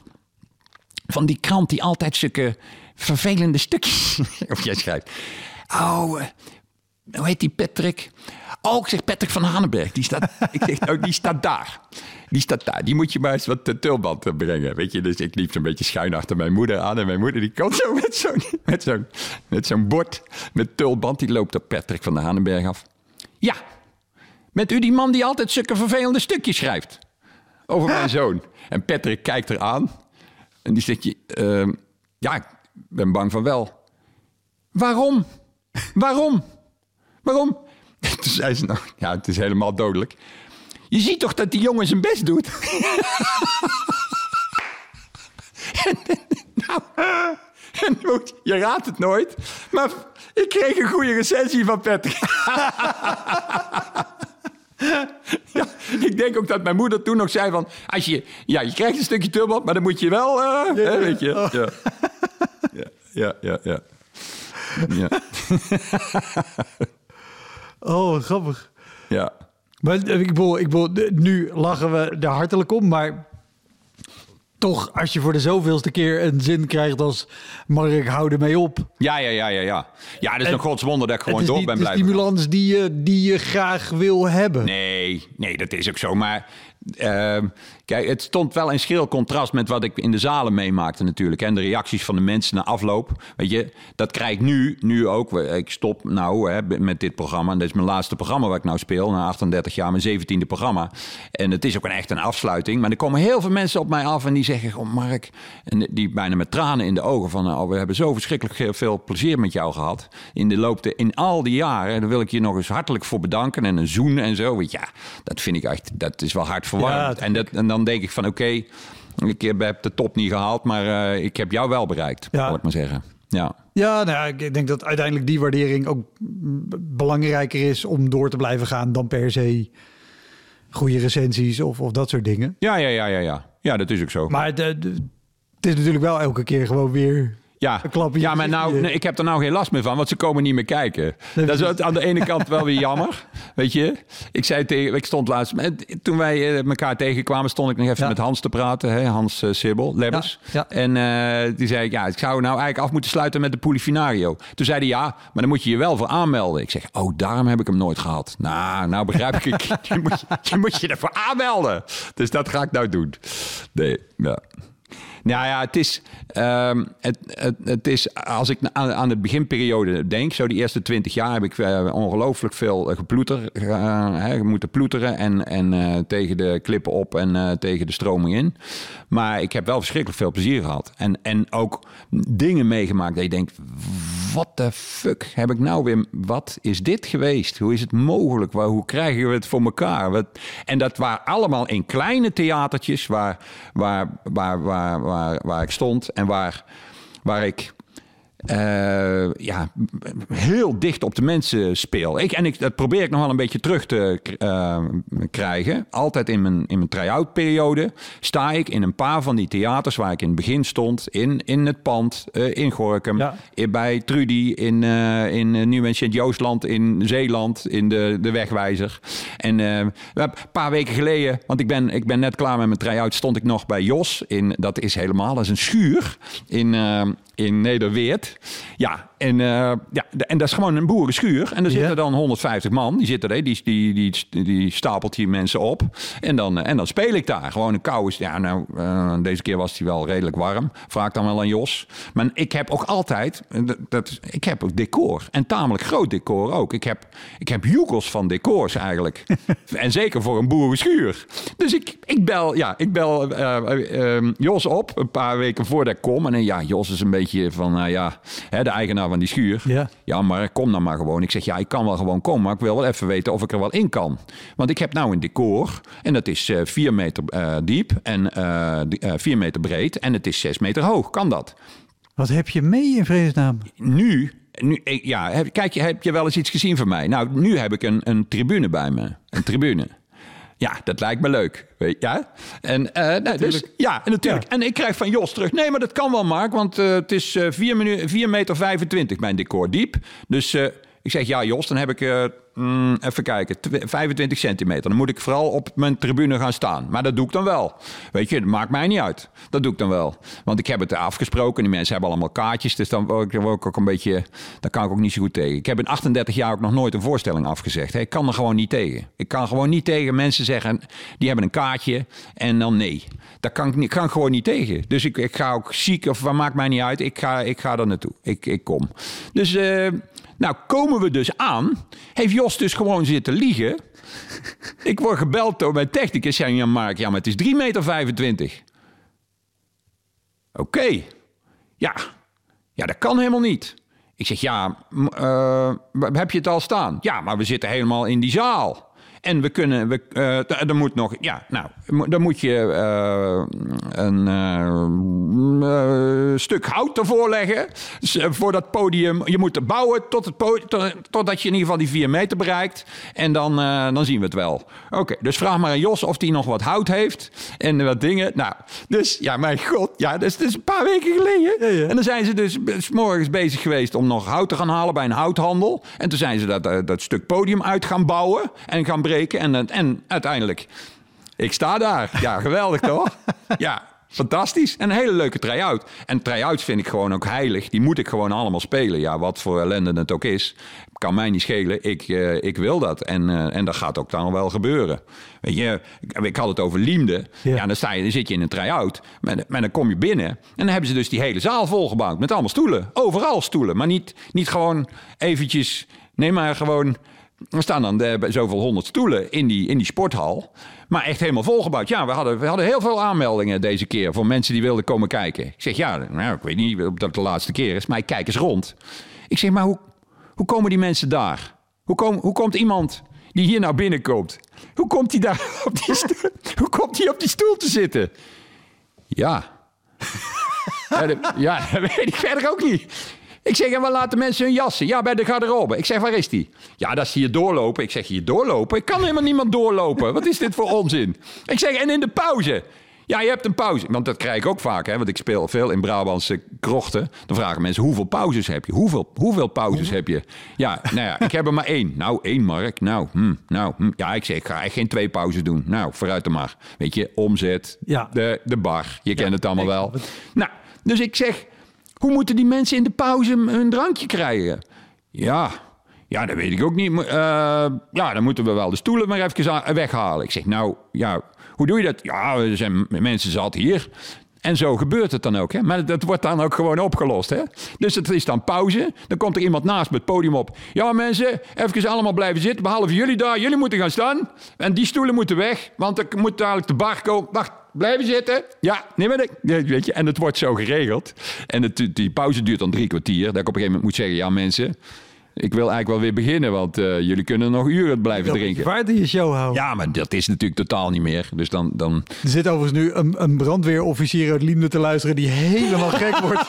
van die krant die altijd zulke vervelende stukjes... of jij schrijft. Oh, uh, hoe heet die Patrick... Oh, ik zeg Patrick van Hanenberg. Die staat, ik zeg, oh, die staat daar. Die staat daar. Die moet je maar eens wat uh, tulband brengen. Weet je, dus ik liep zo'n beetje schuin achter mijn moeder aan. En mijn moeder die komt zo met zo'n, met zo'n, met zo'n bord met tulband. Die loopt op Patrick van Hanenberg af. Ja, met u die man die altijd zulke vervelende stukjes schrijft. Over mijn zoon. En Patrick kijkt eraan. En die zegt, uh, ja, ik ben bang van wel. Waarom? Waarom? Waarom? Toen zei ze, nou, ja, het is helemaal dodelijk. Je ziet toch dat die jongen zijn best doet? en, nou, en, je raadt het nooit, maar ik kreeg een goede recensie van Patrick. Ja, ik denk ook dat mijn moeder toen nog zei van... Als je, ja, je krijgt een stukje turbot, maar dan moet je wel... Uh, ja, hè, weet je. Oh. Ja. Ja, ja, ja, ja. ja. Oh, grappig. Ja. Maar ik bedoel, ik bedoel, nu lachen we er hartelijk om, maar... Toch, als je voor de zoveelste keer een zin krijgt als... Mark, hou ermee op. Ja, ja, ja, ja, ja. Ja, dat is en, een godswonder dat ik gewoon door ben blijven. Het is de stimulans die je, die je graag wil hebben. Nee, nee, dat is ook zo. Maar uh, kijk, het stond wel in schril contrast met wat ik in de zalen meemaakte natuurlijk. En de reacties van de mensen na afloop. Weet je, dat krijg ik nu, nu ook. Ik stop nou hè, met dit programma. En dat is mijn laatste programma wat ik nou speel. Na achtendertig jaar, mijn zeventiende programma. En het is ook een, echt een afsluiting. Maar er komen heel veel mensen op mij af en die zeggen... Oh Mark, en die bijna met tranen in de ogen van... Oh, we hebben zo verschrikkelijk veel plezier met jou gehad. In de loop de, in al die jaren. Daar wil ik je nog eens hartelijk voor bedanken. En een zoen en zo. Weet je, ja, dat vind ik echt... Dat is wel hard verwarmend. Ja, en, dat, en dan denk ik van oké... Okay, ik heb de top niet gehaald... maar uh, ik heb jou wel bereikt. Ja. Wil ik maar zeggen. Ja, ja, nou ja, ik denk dat uiteindelijk die waardering... ook belangrijker is om door te blijven gaan... dan per se goede recensies of, of dat soort dingen. Ja, ja, ja, ja, ja. Ja, dat is ook zo. Maar de, de, het is natuurlijk wel elke keer gewoon weer... Ja, ja, maar nou, nee, ik heb er nou geen last meer van, want ze komen niet meer kijken. Dat is aan de ene kant wel weer jammer, weet je. Ik zei tegen, ik stond laatst, toen wij elkaar tegenkwamen, stond ik nog even ja. met Hans te praten, hè, Hans uh, Sibbel, Lebbers. Ja, ja. En uh, die zei ik, ja, ik zou nou eigenlijk af moeten sluiten met de Polifinario. Toen zei hij, ja, maar dan moet je je wel voor aanmelden. Ik zeg, oh, daarom heb ik hem nooit gehad. Nou, nou begrijp ik, je, moet, je moet je ervoor aanmelden. Dus dat ga ik nou doen. Nee, ja. Nou ja, het is, um, het, het, het is als ik aan, aan de beginperiode denk, zo die eerste twintig jaar heb ik uh, ongelooflijk veel geploeter, uh, hè, moeten ploeteren en, en uh, tegen de klippen op en uh, tegen de stroming in. Maar ik heb wel verschrikkelijk veel plezier gehad. En, en ook dingen meegemaakt dat je denkt, wat de fuck heb ik nou weer, wat is dit geweest? Hoe is het mogelijk? Waar, hoe krijgen we het voor elkaar? Wat, en dat waren allemaal in kleine theatertjes waar, waar, waar, waar, waar, waar ik stond en waar, waar ik uh, ja, heel dicht op de mensen speel. Ik, en ik, dat probeer ik nog wel een beetje terug te uh, krijgen. Altijd in mijn, in mijn try-out periode sta ik in een paar van die theaters waar ik in het begin stond. In, in het Pand, uh, in Gorinchem, ja. in, bij Trudy, in, uh, in Nieuw- en Sint-Joosland, in Zeeland, in de, de Wegwijzer. En uh, een paar weken geleden, want ik ben, ik ben net klaar met mijn try-out, stond ik nog bij Jos. In, dat is helemaal, dat is een schuur in... Uh, in Nederweert. Ja, en, uh, ja, en dat is gewoon een boerenschuur. En er zitten ja. dan honderdvijftig man. Die zitten er, die, die, die, die stapelt hier mensen op. En dan, en dan speel ik daar. Gewoon een koude... Ja, nou, uh, deze keer was hij wel redelijk warm. Vraag dan wel aan Jos. Maar ik heb ook altijd... Dat, dat, ik heb ook decor. En tamelijk groot decor ook. Ik heb, ik heb joekels van decors eigenlijk. En zeker voor een boerenschuur. Dus ik, ik bel, ja, ik bel uh, uh, uh, Jos op. Een paar weken voordat ik kom. En uh, ja, Jos is een beetje van, uh, ja, hè, de eigenaar van die schuur. Ja. ja, maar kom dan maar gewoon. Ik zeg, ja, ik kan wel gewoon komen, maar ik wil wel even weten of ik er wel in kan. Want ik heb nou een decor en dat is uh, vier meter uh, diep en uh, uh, vier meter breed en het is zes meter hoog. Kan dat? Wat heb je mee in vredesnaam? Nu, nu ja, heb, kijk, heb je wel eens iets gezien van mij? Nou, nu heb ik een, een tribune bij me. Een tribune. Ja, dat lijkt me leuk. Weet je? Ja? En, uh, nou, dus, ja, en natuurlijk. Ja. En ik krijg van Jos terug. Nee, maar dat kan wel, Mark. Want uh, het is uh, vier meter vijfentwintig mijn decor diep. Dus uh, ik zeg, ja Jos, dan heb ik, uh, mm, even kijken, vijfentwintig centimeter. Dan moet ik vooral op mijn tribune gaan staan. Maar dat doe ik dan wel. Weet je, dat maakt mij niet uit. Dat doe ik dan wel. Want ik heb het afgesproken. Die mensen hebben allemaal kaartjes. Dus dan word ik, word ik ook een beetje, daar kan ik ook niet zo goed tegen. Ik heb in achtendertig jaar ook nog nooit een voorstelling afgezegd. Hè. Ik kan er gewoon niet tegen. Ik kan gewoon niet tegen mensen zeggen, die hebben een kaartje en dan nee. Daar kan ik, niet, kan ik gewoon niet tegen. Dus ik, ik ga ook ziek of wat maakt mij niet uit. Ik ga, ik ga er naartoe. Ik, ik kom. Dus, uh, nou komen we dus aan. Heeft Jos dus gewoon zitten liegen. Ik word gebeld door mijn technicus. Zei ja, Mark, ja, maar het is drie meter vijfentwintig. Oké. Okay. Ja. Ja, dat kan helemaal niet. Ik zeg, ja, uh, heb je het al staan? Ja, maar we zitten helemaal in die zaal. En we kunnen, we, uh, er moet nog, ja, nou, dan moet je uh, een uh, uh, stuk hout ervoor leggen voor dat podium. Je moet het bouwen tot het podium, tot, totdat je in ieder geval die vier meter bereikt. En dan, uh, dan zien we het wel. Oké, okay, dus vraag maar aan Jos of hij nog wat hout heeft en wat dingen. Nou, dus ja, mijn god, ja, dat is, dat is een paar weken geleden. Ja, ja. En dan zijn ze dus 's morgens bezig geweest om nog hout te gaan halen bij een houthandel. En toen zijn ze dat, uh, dat stuk podium uit gaan bouwen en gaan En, en uiteindelijk, ik sta daar. Ja, geweldig toch? Ja, fantastisch. En een hele leuke try-out. En try-outs vind ik gewoon ook heilig. Die moet ik gewoon allemaal spelen. Ja, wat voor ellende het ook is. Kan mij niet schelen. Ik, uh, ik wil dat. En, uh, en dat gaat ook dan wel gebeuren. Weet je, ik, ik had het over Liemde. Ja, ja dan, sta je, dan zit je in een try-out. Maar, maar dan kom je binnen. En dan hebben ze dus die hele zaal volgebouwd. Met allemaal stoelen. Overal stoelen. Maar niet, niet gewoon eventjes... Nee, maar gewoon... Er staan dan de, zoveel honderd stoelen in die, in die sporthal. Maar echt helemaal volgebouwd. Ja, we hadden, we hadden heel veel aanmeldingen deze keer... voor mensen die wilden komen kijken. Ik zeg, ja, nou, ik weet niet of dat de laatste keer is... maar ik kijk eens rond. Ik zeg, maar hoe, hoe komen die mensen daar? Hoe, kom, hoe komt iemand die hier nou binnenkomt... hoe komt hij daar op die stoel, hoe komt hij op die stoel te zitten? Ja. ja, dat, ja, dat weet ik verder ook niet... Ik zeg, en waar laten mensen hun jassen? Ja, bij de garderobe. Ik zeg, waar is die? Ja, dat is hier doorlopen. Ik zeg, hier doorlopen? Ik kan helemaal niemand doorlopen. Wat is dit voor onzin? Ik zeg, en in de pauze? Ja, je hebt een pauze. Want dat krijg ik ook vaak, hè. Want ik speel veel in Brabantse krochten. Dan vragen mensen, hoeveel pauzes heb je? Hoeveel, hoeveel pauzes heb je? Ja, nou ja, ik heb er maar één. Nou, één, Mark. Nou, hm, nou hm. Ja, ik zeg, ik ga echt geen twee pauzes doen. Nou, vooruit dan maar. Weet je, omzet, ja. de, de bar. Je ja, kent het allemaal wel. Nou, dus ik zeg... Hoe moeten die mensen in de pauze hun drankje krijgen? Ja, ja dat weet ik ook niet. Uh, ja, dan moeten we wel de stoelen maar even weghalen. Ik zeg, nou, ja, hoe doe je dat? Ja, er zijn mensen zat hier. En zo gebeurt het dan ook. Hè? Maar dat wordt dan ook gewoon opgelost. Hè? Dus het is dan pauze. Dan komt er iemand naast met het podium op. Ja, mensen, even allemaal blijven zitten. Behalve jullie daar. Jullie moeten gaan staan. En die stoelen moeten weg. Want er moet dadelijk de bar komen. Wacht, blijven zitten. Ja, neem maar de... Weet je, en het wordt zo geregeld. En het, die pauze duurt dan drie kwartier. Dat ik op een gegeven moment moet zeggen... Ja, mensen... Ik wil eigenlijk wel weer beginnen, want uh, jullie kunnen nog uren blijven drinken. Vaart in je show houden. Ja, maar dat is natuurlijk totaal niet meer. Dus dan, dan... Er zit overigens nu een, een brandweerofficier uit Liemde te luisteren die helemaal gek wordt.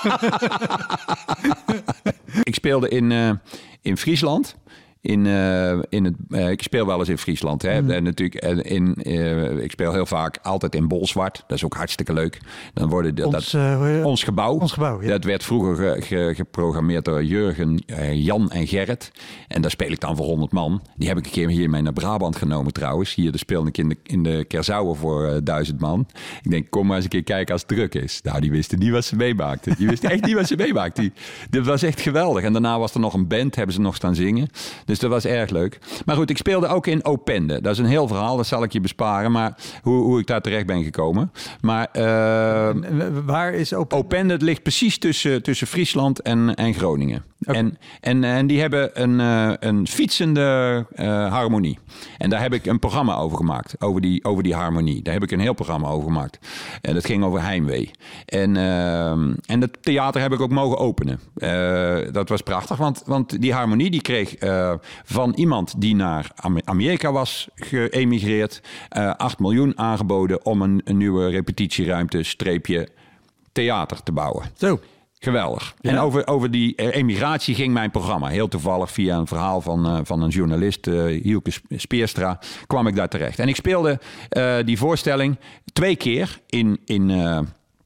Ik speelde in, uh, in Friesland. In, uh, in het, uh, ik speel wel eens in Friesland. Hè. Mm. En natuurlijk, in, uh, ik speel heel vaak altijd in Bolsward. Dat is ook hartstikke leuk. Dan worden de, ons, dat, uh, ons gebouw. Ons gebouw ja. Dat werd vroeger ge, ge, geprogrammeerd door Jurgen, uh, Jan en Gerrit. En daar speel ik dan voor honderd man. Die heb ik een keer hier mee naar Brabant genomen trouwens. Hier speelde ik in de, in de Kersauwe voor uh, duizend man. Ik denk, kom maar eens een keer kijken als het druk is. Nou, die wisten niet wat ze meemaakten. Die wisten echt niet wat ze meemaakten. Dat was echt geweldig. En daarna was er nog een band, hebben ze nog staan zingen. Dus dat was erg leuk. Maar goed, ik speelde ook in Opende. Dat is een heel verhaal, dat zal ik je besparen. Maar hoe, hoe ik daar terecht ben gekomen. Maar uh, waar is Opende? Opende, het ligt precies tussen, tussen Friesland en, en Groningen. Okay. En, en, en die hebben een, uh, een fietsende uh, harmonie. En daar heb ik een programma over gemaakt. Over die, over die harmonie. Daar heb ik een heel programma over gemaakt. En dat ging over heimwee. En, uh, en het theater heb ik ook mogen openen. Uh, dat was prachtig, want, want die harmonie die kreeg uh, van iemand die naar Amerika was geëmigreerd uh, acht miljoen aangeboden om een, een nieuwe repetitieruimte streepje theater te bouwen. Zo. Geweldig. Ja. En over, over die emigratie ging mijn programma. Heel toevallig via een verhaal van, uh, van een journalist, uh, Hielke Speerstra, kwam ik daar terecht. En ik speelde uh, die voorstelling twee keer in, in, uh,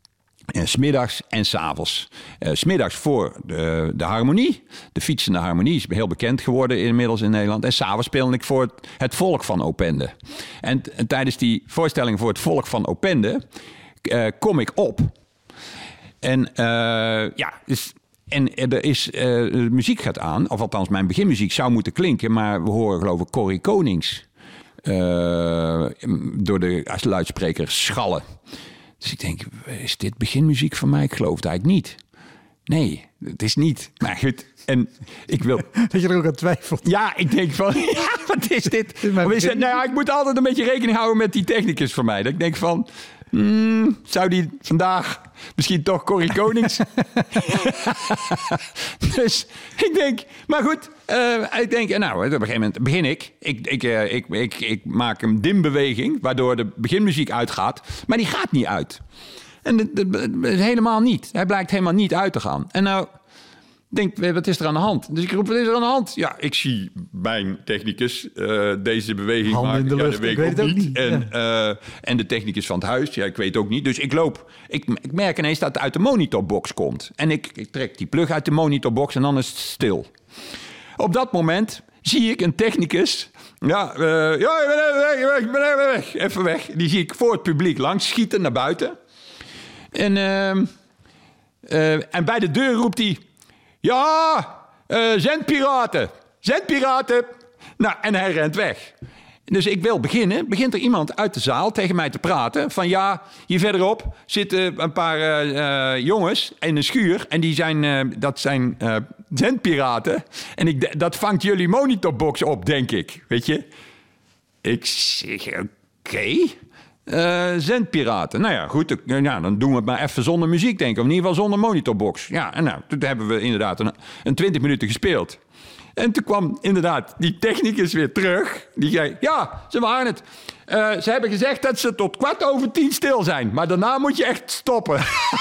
Uh, 's middags en 's avonds. Uh, 's middags voor de, de harmonie. De fietsende harmonie is heel bekend geworden inmiddels in Nederland. En 's avonds speelde ik voor het, het volk van Opende. En, en tijdens die voorstelling voor het volk van Opende uh, kom ik op. En uh, ja, dus, en er is uh, de muziek gaat aan. Of althans, mijn beginmuziek zou moeten klinken. Maar we horen geloof ik Corrie Konings uh, door de luidspreker schallen. Dus ik denk, is dit beginmuziek van mij? Ik geloof het eigenlijk niet. Nee, het is niet. Maar goed, en ik wil... Dat je er ook aan twijfelt. Ja, ik denk van, ja, wat is dit? Is of is het, nou ja, ik moet altijd een beetje rekening houden met die technicus van mij. Dat ik denk van, hmm, zou die vandaag misschien toch Corrie Konings? Dus ik denk, maar goed, uh, ik denk, nou, op een gegeven moment begin ik. Ik, ik, uh, ik, ik, ik maak een dimbeweging, waardoor de beginmuziek uitgaat. Maar die gaat niet uit. En de, de, de, helemaal niet. Hij blijkt helemaal niet uit te gaan. En nou, denk, wat is er aan de hand? Dus ik roep, wat is er aan de hand? Ja, ik zie mijn technicus uh, deze beweging Handen maken. in de Ja, lucht, dat weet ik ik weet ook het ook niet. niet. En, Ja. uh, en de technicus van het huis, ja, ik weet ook niet. Dus ik loop. Ik, ik merk ineens dat het uit de monitorbox komt. En ik, ik trek die plug uit de monitorbox en dan is het stil. Op dat moment zie ik een technicus... Ja, uh, ja, ik ben even weg, ik ben even weg, ik ben even weg. Even weg. Die zie ik voor het publiek langs schieten naar buiten. En, uh, uh, en bij de deur roept hij... Ja, uh, zendpiraten. Zendpiraten. Nou, en hij rent weg. Dus ik wil beginnen. Begint er iemand uit de zaal tegen mij te praten. Van ja, hier verderop zitten een paar uh, uh, jongens in een schuur. En die zijn, uh, dat zijn uh, zendpiraten. En ik, dat vangt jullie monitorbox op, denk ik. Weet je? Ik zeg, oké... Okay. Uh, zendpiraten. Nou ja, goed. Uh, ja, dan doen we het maar even zonder muziek, denk ik. Of in ieder geval zonder monitorbox. Ja, en nou, toen hebben we inderdaad een, een twintig minuten gespeeld. En toen kwam inderdaad die technicus weer terug. Die zei, ja, ze waren het. Uh, ze hebben gezegd dat ze tot kwart over tien stil zijn. Maar daarna moet je echt stoppen.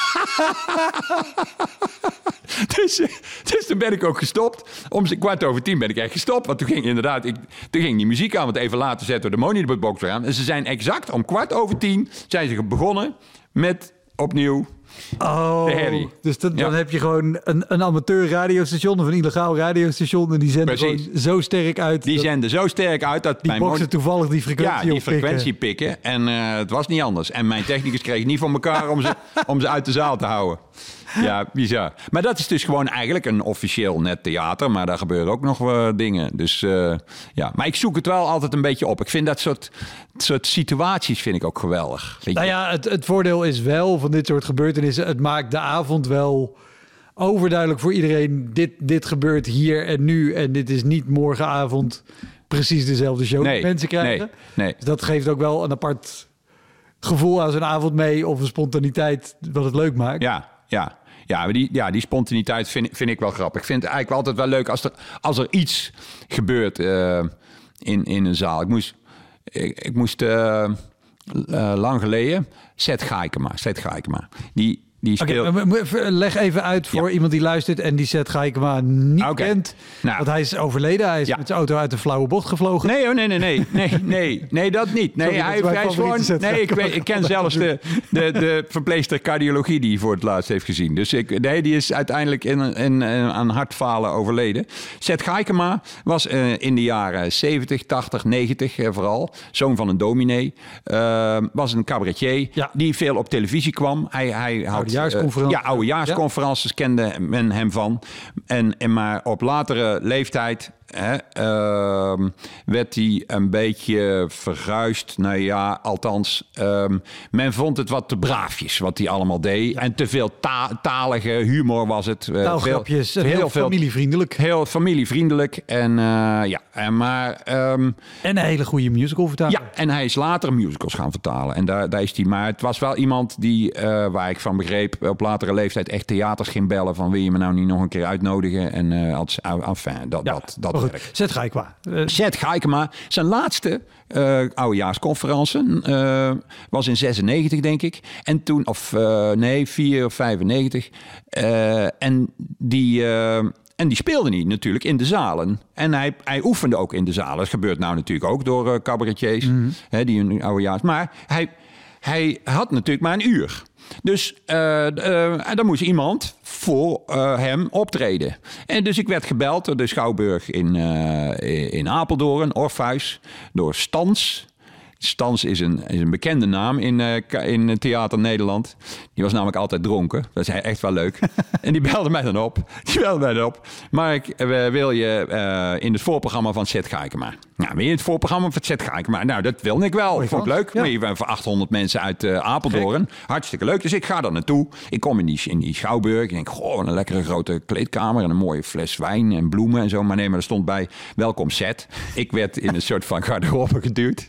dus, dus toen ben ik ook gestopt. Om kwart over tien ben ik echt gestopt. Want toen ging inderdaad, ik, toen ging die muziek aan. Want even later zetten we de monitorbox weer aan. En ze zijn exact om kwart over tien zijn ze begonnen met opnieuw... Oh, dus dat, ja. Dan heb je gewoon een, een amateur radiostation of een illegaal radiostation en die zenden Precies. gewoon zo sterk uit. Die dat, zenden zo sterk uit dat die mijn boxen mon- toevallig die frequentie Ja, die oppikken. frequentie pikken. En uh, het was niet anders. En mijn technicus kreeg niet voor elkaar om ze, om ze uit de zaal te houden. Ja, bizar. Maar dat is dus gewoon eigenlijk een officieel net theater. Maar daar gebeuren ook nog uh, dingen. Dus uh, ja, maar ik zoek het wel altijd een beetje op. Ik vind dat soort, soort situaties vind ik ook geweldig. Weet nou je? ja, het, het voordeel is wel van dit soort gebeurtenissen. Het maakt de avond wel overduidelijk voor iedereen. Dit, dit gebeurt hier en nu. En dit is niet morgenavond precies dezelfde show nee, die mensen krijgen. Nee, nee. Dus dat geeft ook wel een apart gevoel aan zo'n avond mee. Of een spontaniteit wat het leuk maakt. Ja, ja. Ja, maar die, ja, die spontaniteit vind, vind ik wel grappig. Ik vind het eigenlijk altijd wel leuk als er, als er iets gebeurt uh, in, in een zaal. Ik moest, ik, ik moest uh, uh, lang geleden... Seth Gaikema, Seth Gaikema. Die, die speelt... Okay, leg even uit voor ja. iemand die luistert en die Seth Gaikema niet okay. kent. Nou, want hij is overleden. Hij is ja. met zijn auto uit een flauwe bocht gevlogen. Nee, oh, nee, nee, nee, nee, nee, nee, dat niet. Nee, Sorry, hij, dat hij is gewoon. Nee, ik, weet, ik ken zelfs de, de, de verpleegster cardiologie die hij voor het laatst heeft gezien. Dus ik, nee, die is uiteindelijk in, in, in, aan hartfalen overleden. Seth Gaikema was uh, in de jaren zeventig, tachtig, negentig uh, vooral zoon van een dominee. Uh, was een cabaretier ja. die veel op televisie kwam. Hij, hij had Oudejaarsconferenties. Uh, ja, oudejaarsconferenties ja. kende men hem van. En, en maar op latere leeftijd hè, uh, werd hij een beetje verguisd. Nou ja, althans, um, men vond het wat te braafjes wat hij allemaal deed. Ja. En te veel ta- talige humor was het. Uh, Taalgrapjes, veel, heel, heel veel, familievriendelijk. Heel familievriendelijk. En uh, ja, en maar... Um, en een hele goede musical vertalen. Ja, en hij is later musicals gaan vertalen. En daar, daar is hij. Maar het was wel iemand die, uh, waar ik van begreep, op latere leeftijd echt theaters ging bellen van wil je me nou niet nog een keer uitnodigen? En uh, als, enfin, dat, ja, dat, dat werk. Seth Gaikema. Uh, Seth Gaikema. Zijn laatste uh, oudejaarsconferentie uh, was in zesennegentig, denk ik. En toen, of uh, nee, vier of vijfennegentig. Uh, en die... Uh, En die speelde niet natuurlijk in de zalen. En hij, hij oefende ook in de zalen. Dat gebeurt nou natuurlijk ook door uh, cabaretiers. Mm-hmm. Hè, die hun oudejaars. Maar hij, hij had natuurlijk maar een uur. Dus uh, uh, dan moest iemand voor uh, hem optreden. En dus ik werd gebeld door de Schouwburg in, uh, in Apeldoorn, Orpheus, door Stans. Stans is een, is een bekende naam in, uh, in Theater Nederland. Die was namelijk altijd dronken. Dat is echt wel leuk. En die belde mij dan op. Die belde mij dan op. Mark, uh, wil je uh, in het voorprogramma van Zet Gaikema? Nou, wil je in het voorprogramma van Zet Gaikema? Nou, dat wilde ik wel. Oh, vond ik leuk. Ja. Maar je bent voor achthonderd mensen uit uh, Apeldoorn. Gek. Hartstikke leuk. Dus ik ga daar naartoe. Ik kom in die, in die Schouwburg. Ik denk, goh, een lekkere grote kleedkamer. En een mooie fles wijn en bloemen en zo. Maar nee, maar er stond bij, welkom Zet. Ik werd in een soort van garderobe geduwd.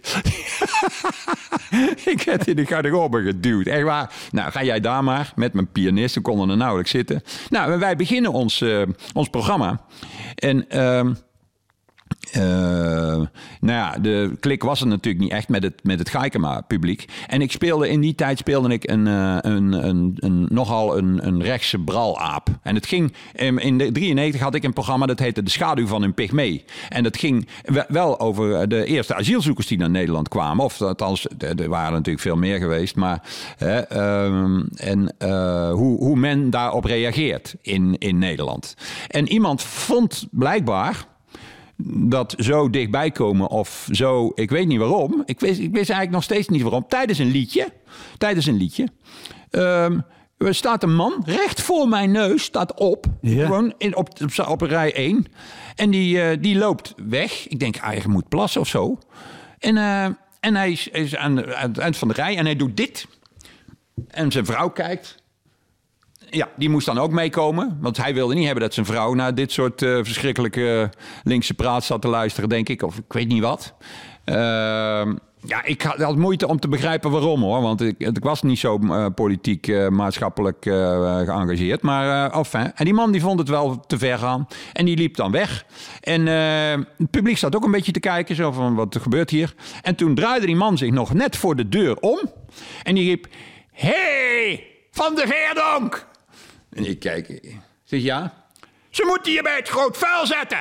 Ik werd in de garderobe geduwd. Echt waar. Nou, ga jij daar maar met mijn pianist. We konden er nauwelijks zitten. Nou, wij beginnen ons, uh, ons programma. En... Uh, Uh, nou ja, de klik was er natuurlijk niet echt met het, met het Gaikema-publiek. En ik speelde in die tijd speelde ik een, uh, een, een, een, nogal een, een rechtse bralaap. En het ging, in de drieënnegentig had ik een programma dat heette De Schaduw van een Pygmee. En dat ging wel over de eerste asielzoekers die naar Nederland kwamen. Of althans, er waren natuurlijk veel meer geweest. Maar uh, um, en uh, hoe, hoe men daarop reageert in, in Nederland. En iemand vond blijkbaar... dat zo dichtbij komen of zo, ik weet niet waarom. Ik wist, ik wist eigenlijk nog steeds niet waarom. Tijdens een liedje, tijdens een liedje, um, er staat een man recht voor mijn neus, staat op, ja. gewoon in, op, op, op rij één. En die, uh, die loopt weg. Ik denk, ah, hij moet plassen of zo. En, uh, en hij is, is aan, aan het eind van de rij en hij doet dit. En zijn vrouw kijkt. Ja, die moest dan ook meekomen. Want hij wilde niet hebben dat zijn vrouw naar dit soort uh, verschrikkelijke linkse praat zat te luisteren, denk ik. Of ik weet niet wat. Uh, ja, ik had, had moeite om te begrijpen waarom, hoor. Want ik, ik was niet zo uh, politiek, uh, maatschappelijk uh, geëngageerd. Maar uh, enfin. En die man die vond het wel te ver gaan. En die liep dan weg. En uh, het publiek zat ook een beetje te kijken. Zo van, wat gebeurt hier? En toen draaide die man zich nog net voor de deur om. En die riep... Hey, Van de Veerdonk! En ik kijk, ik zeg ja. Ze moeten je bij het groot vuil zetten.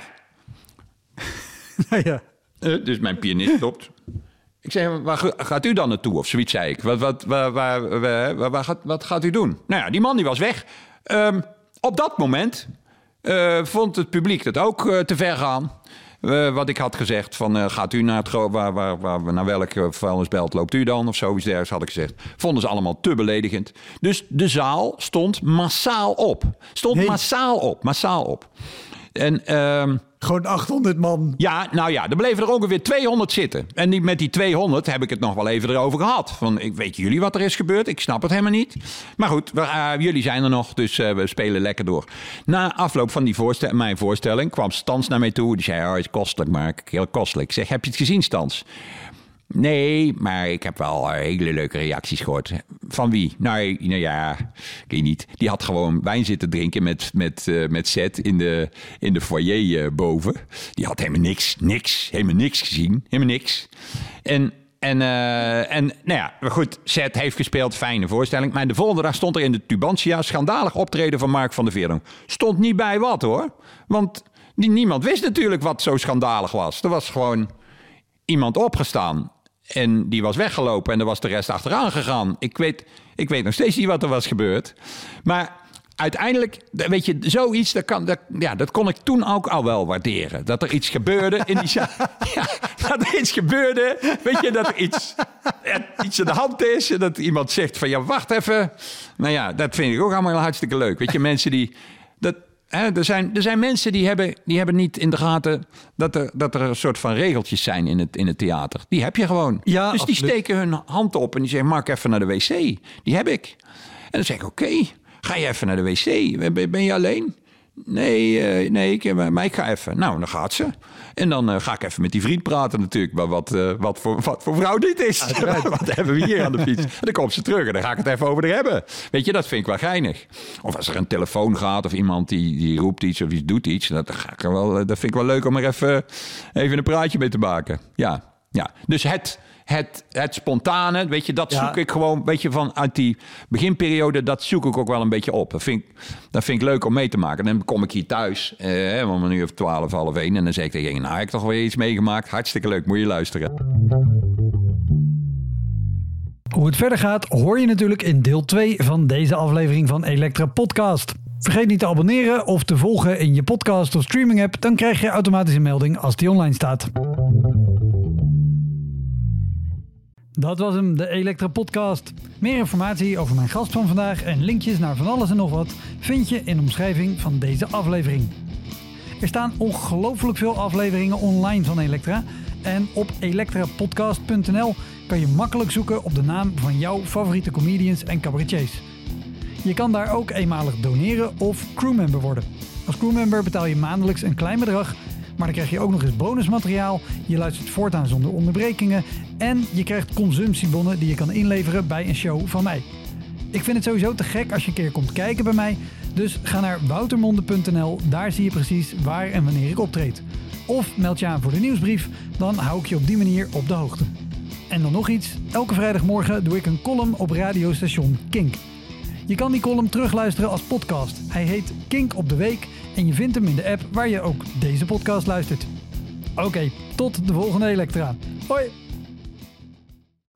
ja. Uh, dus mijn pianist stopt. Ik zeg, waar gaat u dan naartoe? Of zoiets zei ik. Wat, wat, waar, waar, waar, waar gaat, wat gaat u doen? Nou ja, die man die was weg. Um, op dat moment uh, vond het publiek dat ook uh, te ver gaan. Uh, wat ik had gezegd, van uh, gaat u naar, het gro- waar, waar, waar, naar welke vuilnisbelt loopt u dan? Of zoiets dergelijks had ik gezegd. Vonden ze allemaal te beledigend. Dus de zaal stond massaal op. Stond nee. massaal op, massaal op. En... Uh, Gewoon achthonderd man. Ja, nou ja, er bleven er ongeveer tweehonderd zitten. En die, met die tweehonderd heb ik het nog wel even erover gehad. Van, ik weet jullie wat er is gebeurd? Ik snap het helemaal niet. Maar goed, we, uh, jullie zijn er nog, dus uh, we spelen lekker door. Na afloop van die voorstel- mijn voorstelling kwam Stans naar mij toe. Die zei, oh, het is kostelijk, Mark. Heel kostelijk. Ik zeg, heb je het gezien, Stans? Nee, maar ik heb wel hele leuke reacties gehoord. Van wie? Nou, nou ja, ik weet niet. Die had gewoon wijn zitten drinken met, met, uh, met Zet in de, in de foyer uh, boven. Die had helemaal niks, niks, helemaal niks gezien. Helemaal niks. En, en, uh, en nou ja, goed, Zet heeft gespeeld, fijne voorstelling. Maar de volgende dag stond er in de Tubantia schandalig optreden van Mark van der Veerdonk. Stond niet bij wat, hoor. Want die, niemand wist natuurlijk wat zo schandalig was. Er was gewoon iemand opgestaan. En die was weggelopen en er was de rest achteraan gegaan. Ik weet, ik weet nog steeds niet wat er was gebeurd. Maar uiteindelijk, weet je, zoiets, dat, kan, dat, ja, dat kon ik toen ook al wel waarderen. Dat er iets gebeurde in die zaal. Ja, dat er iets gebeurde. Weet je, dat er iets, iets aan de hand is. En dat iemand zegt van, ja, wacht even. Nou ja, dat vind ik ook allemaal hartstikke leuk. Weet je, mensen die... Dat, He, er, zijn, er zijn mensen die hebben, die hebben niet in de gaten dat er, dat er een soort van regeltjes zijn in het, in het theater. Die heb je gewoon. Ja, dus die absoluut. Steken hun hand op en die zeggen, Mark, even naar de wc. Die heb ik. En dan zeg ik, oké, okay, ga je even naar de wc? Ben, ben je alleen? Nee, uh, nee ik, maar ik ga even. Nou, dan gaat ze. En dan uh, ga ik even met die vriend praten natuurlijk. Maar wat, uh, wat, voor, wat voor vrouw dit is. Wat hebben we hier aan de fiets? En dan komt ze terug en dan ga ik het even over haar hebben. Weet je, dat vind ik wel geinig. Of als er een telefoon gaat of iemand die, die roept iets of iets doet iets. Dat, ga ik er wel, dat vind ik wel leuk om er even, even een praatje mee te maken. Ja, ja. Dus het... Het, het spontane, weet je, dat ja. zoek ik gewoon, weet je, vanuit die beginperiode, dat zoek ik ook wel een beetje op. Dat vind ik, dat vind ik leuk om mee te maken. En dan kom ik hier thuis, eh, om een uur of twaalf, half één, en dan zeg ik tegen je, nou, ik heb toch weer iets meegemaakt. Hartstikke leuk, moet je luisteren. Hoe het verder gaat hoor je natuurlijk in deel twee van deze aflevering van Elektra Podcast. Vergeet niet te abonneren of te volgen in je podcast of streaming app, dan krijg je automatisch een melding als die online staat. Dat was hem, de Elektra Podcast. Meer informatie over mijn gast van vandaag en linkjes naar van alles en nog wat vind je in de omschrijving van deze aflevering. Er staan ongelooflijk veel afleveringen online van Elektra en op elektrapodcast punt n l kan je makkelijk zoeken op de naam van jouw favoriete comedians en cabaretiers. Je kan daar ook eenmalig doneren of crewmember worden. Als crewmember betaal je maandelijks een klein bedrag, maar dan krijg je ook nog eens bonusmateriaal, je luistert voortaan zonder onderbrekingen en je krijgt consumptiebonnen die je kan inleveren bij een show van mij. Ik vind het sowieso te gek als je een keer komt kijken bij mij, dus ga naar woutermonde punt n l, daar zie je precies waar en wanneer ik optreed. Of meld je aan voor de nieuwsbrief, dan hou ik je op die manier op de hoogte. En dan nog iets, elke vrijdagmorgen doe ik een column op radiostation Kink. Je kan die column terugluisteren als podcast. Hij heet Kink op de Week en je vindt hem in de app waar je ook deze podcast luistert. Oké, tot de volgende Elektra. Hoi!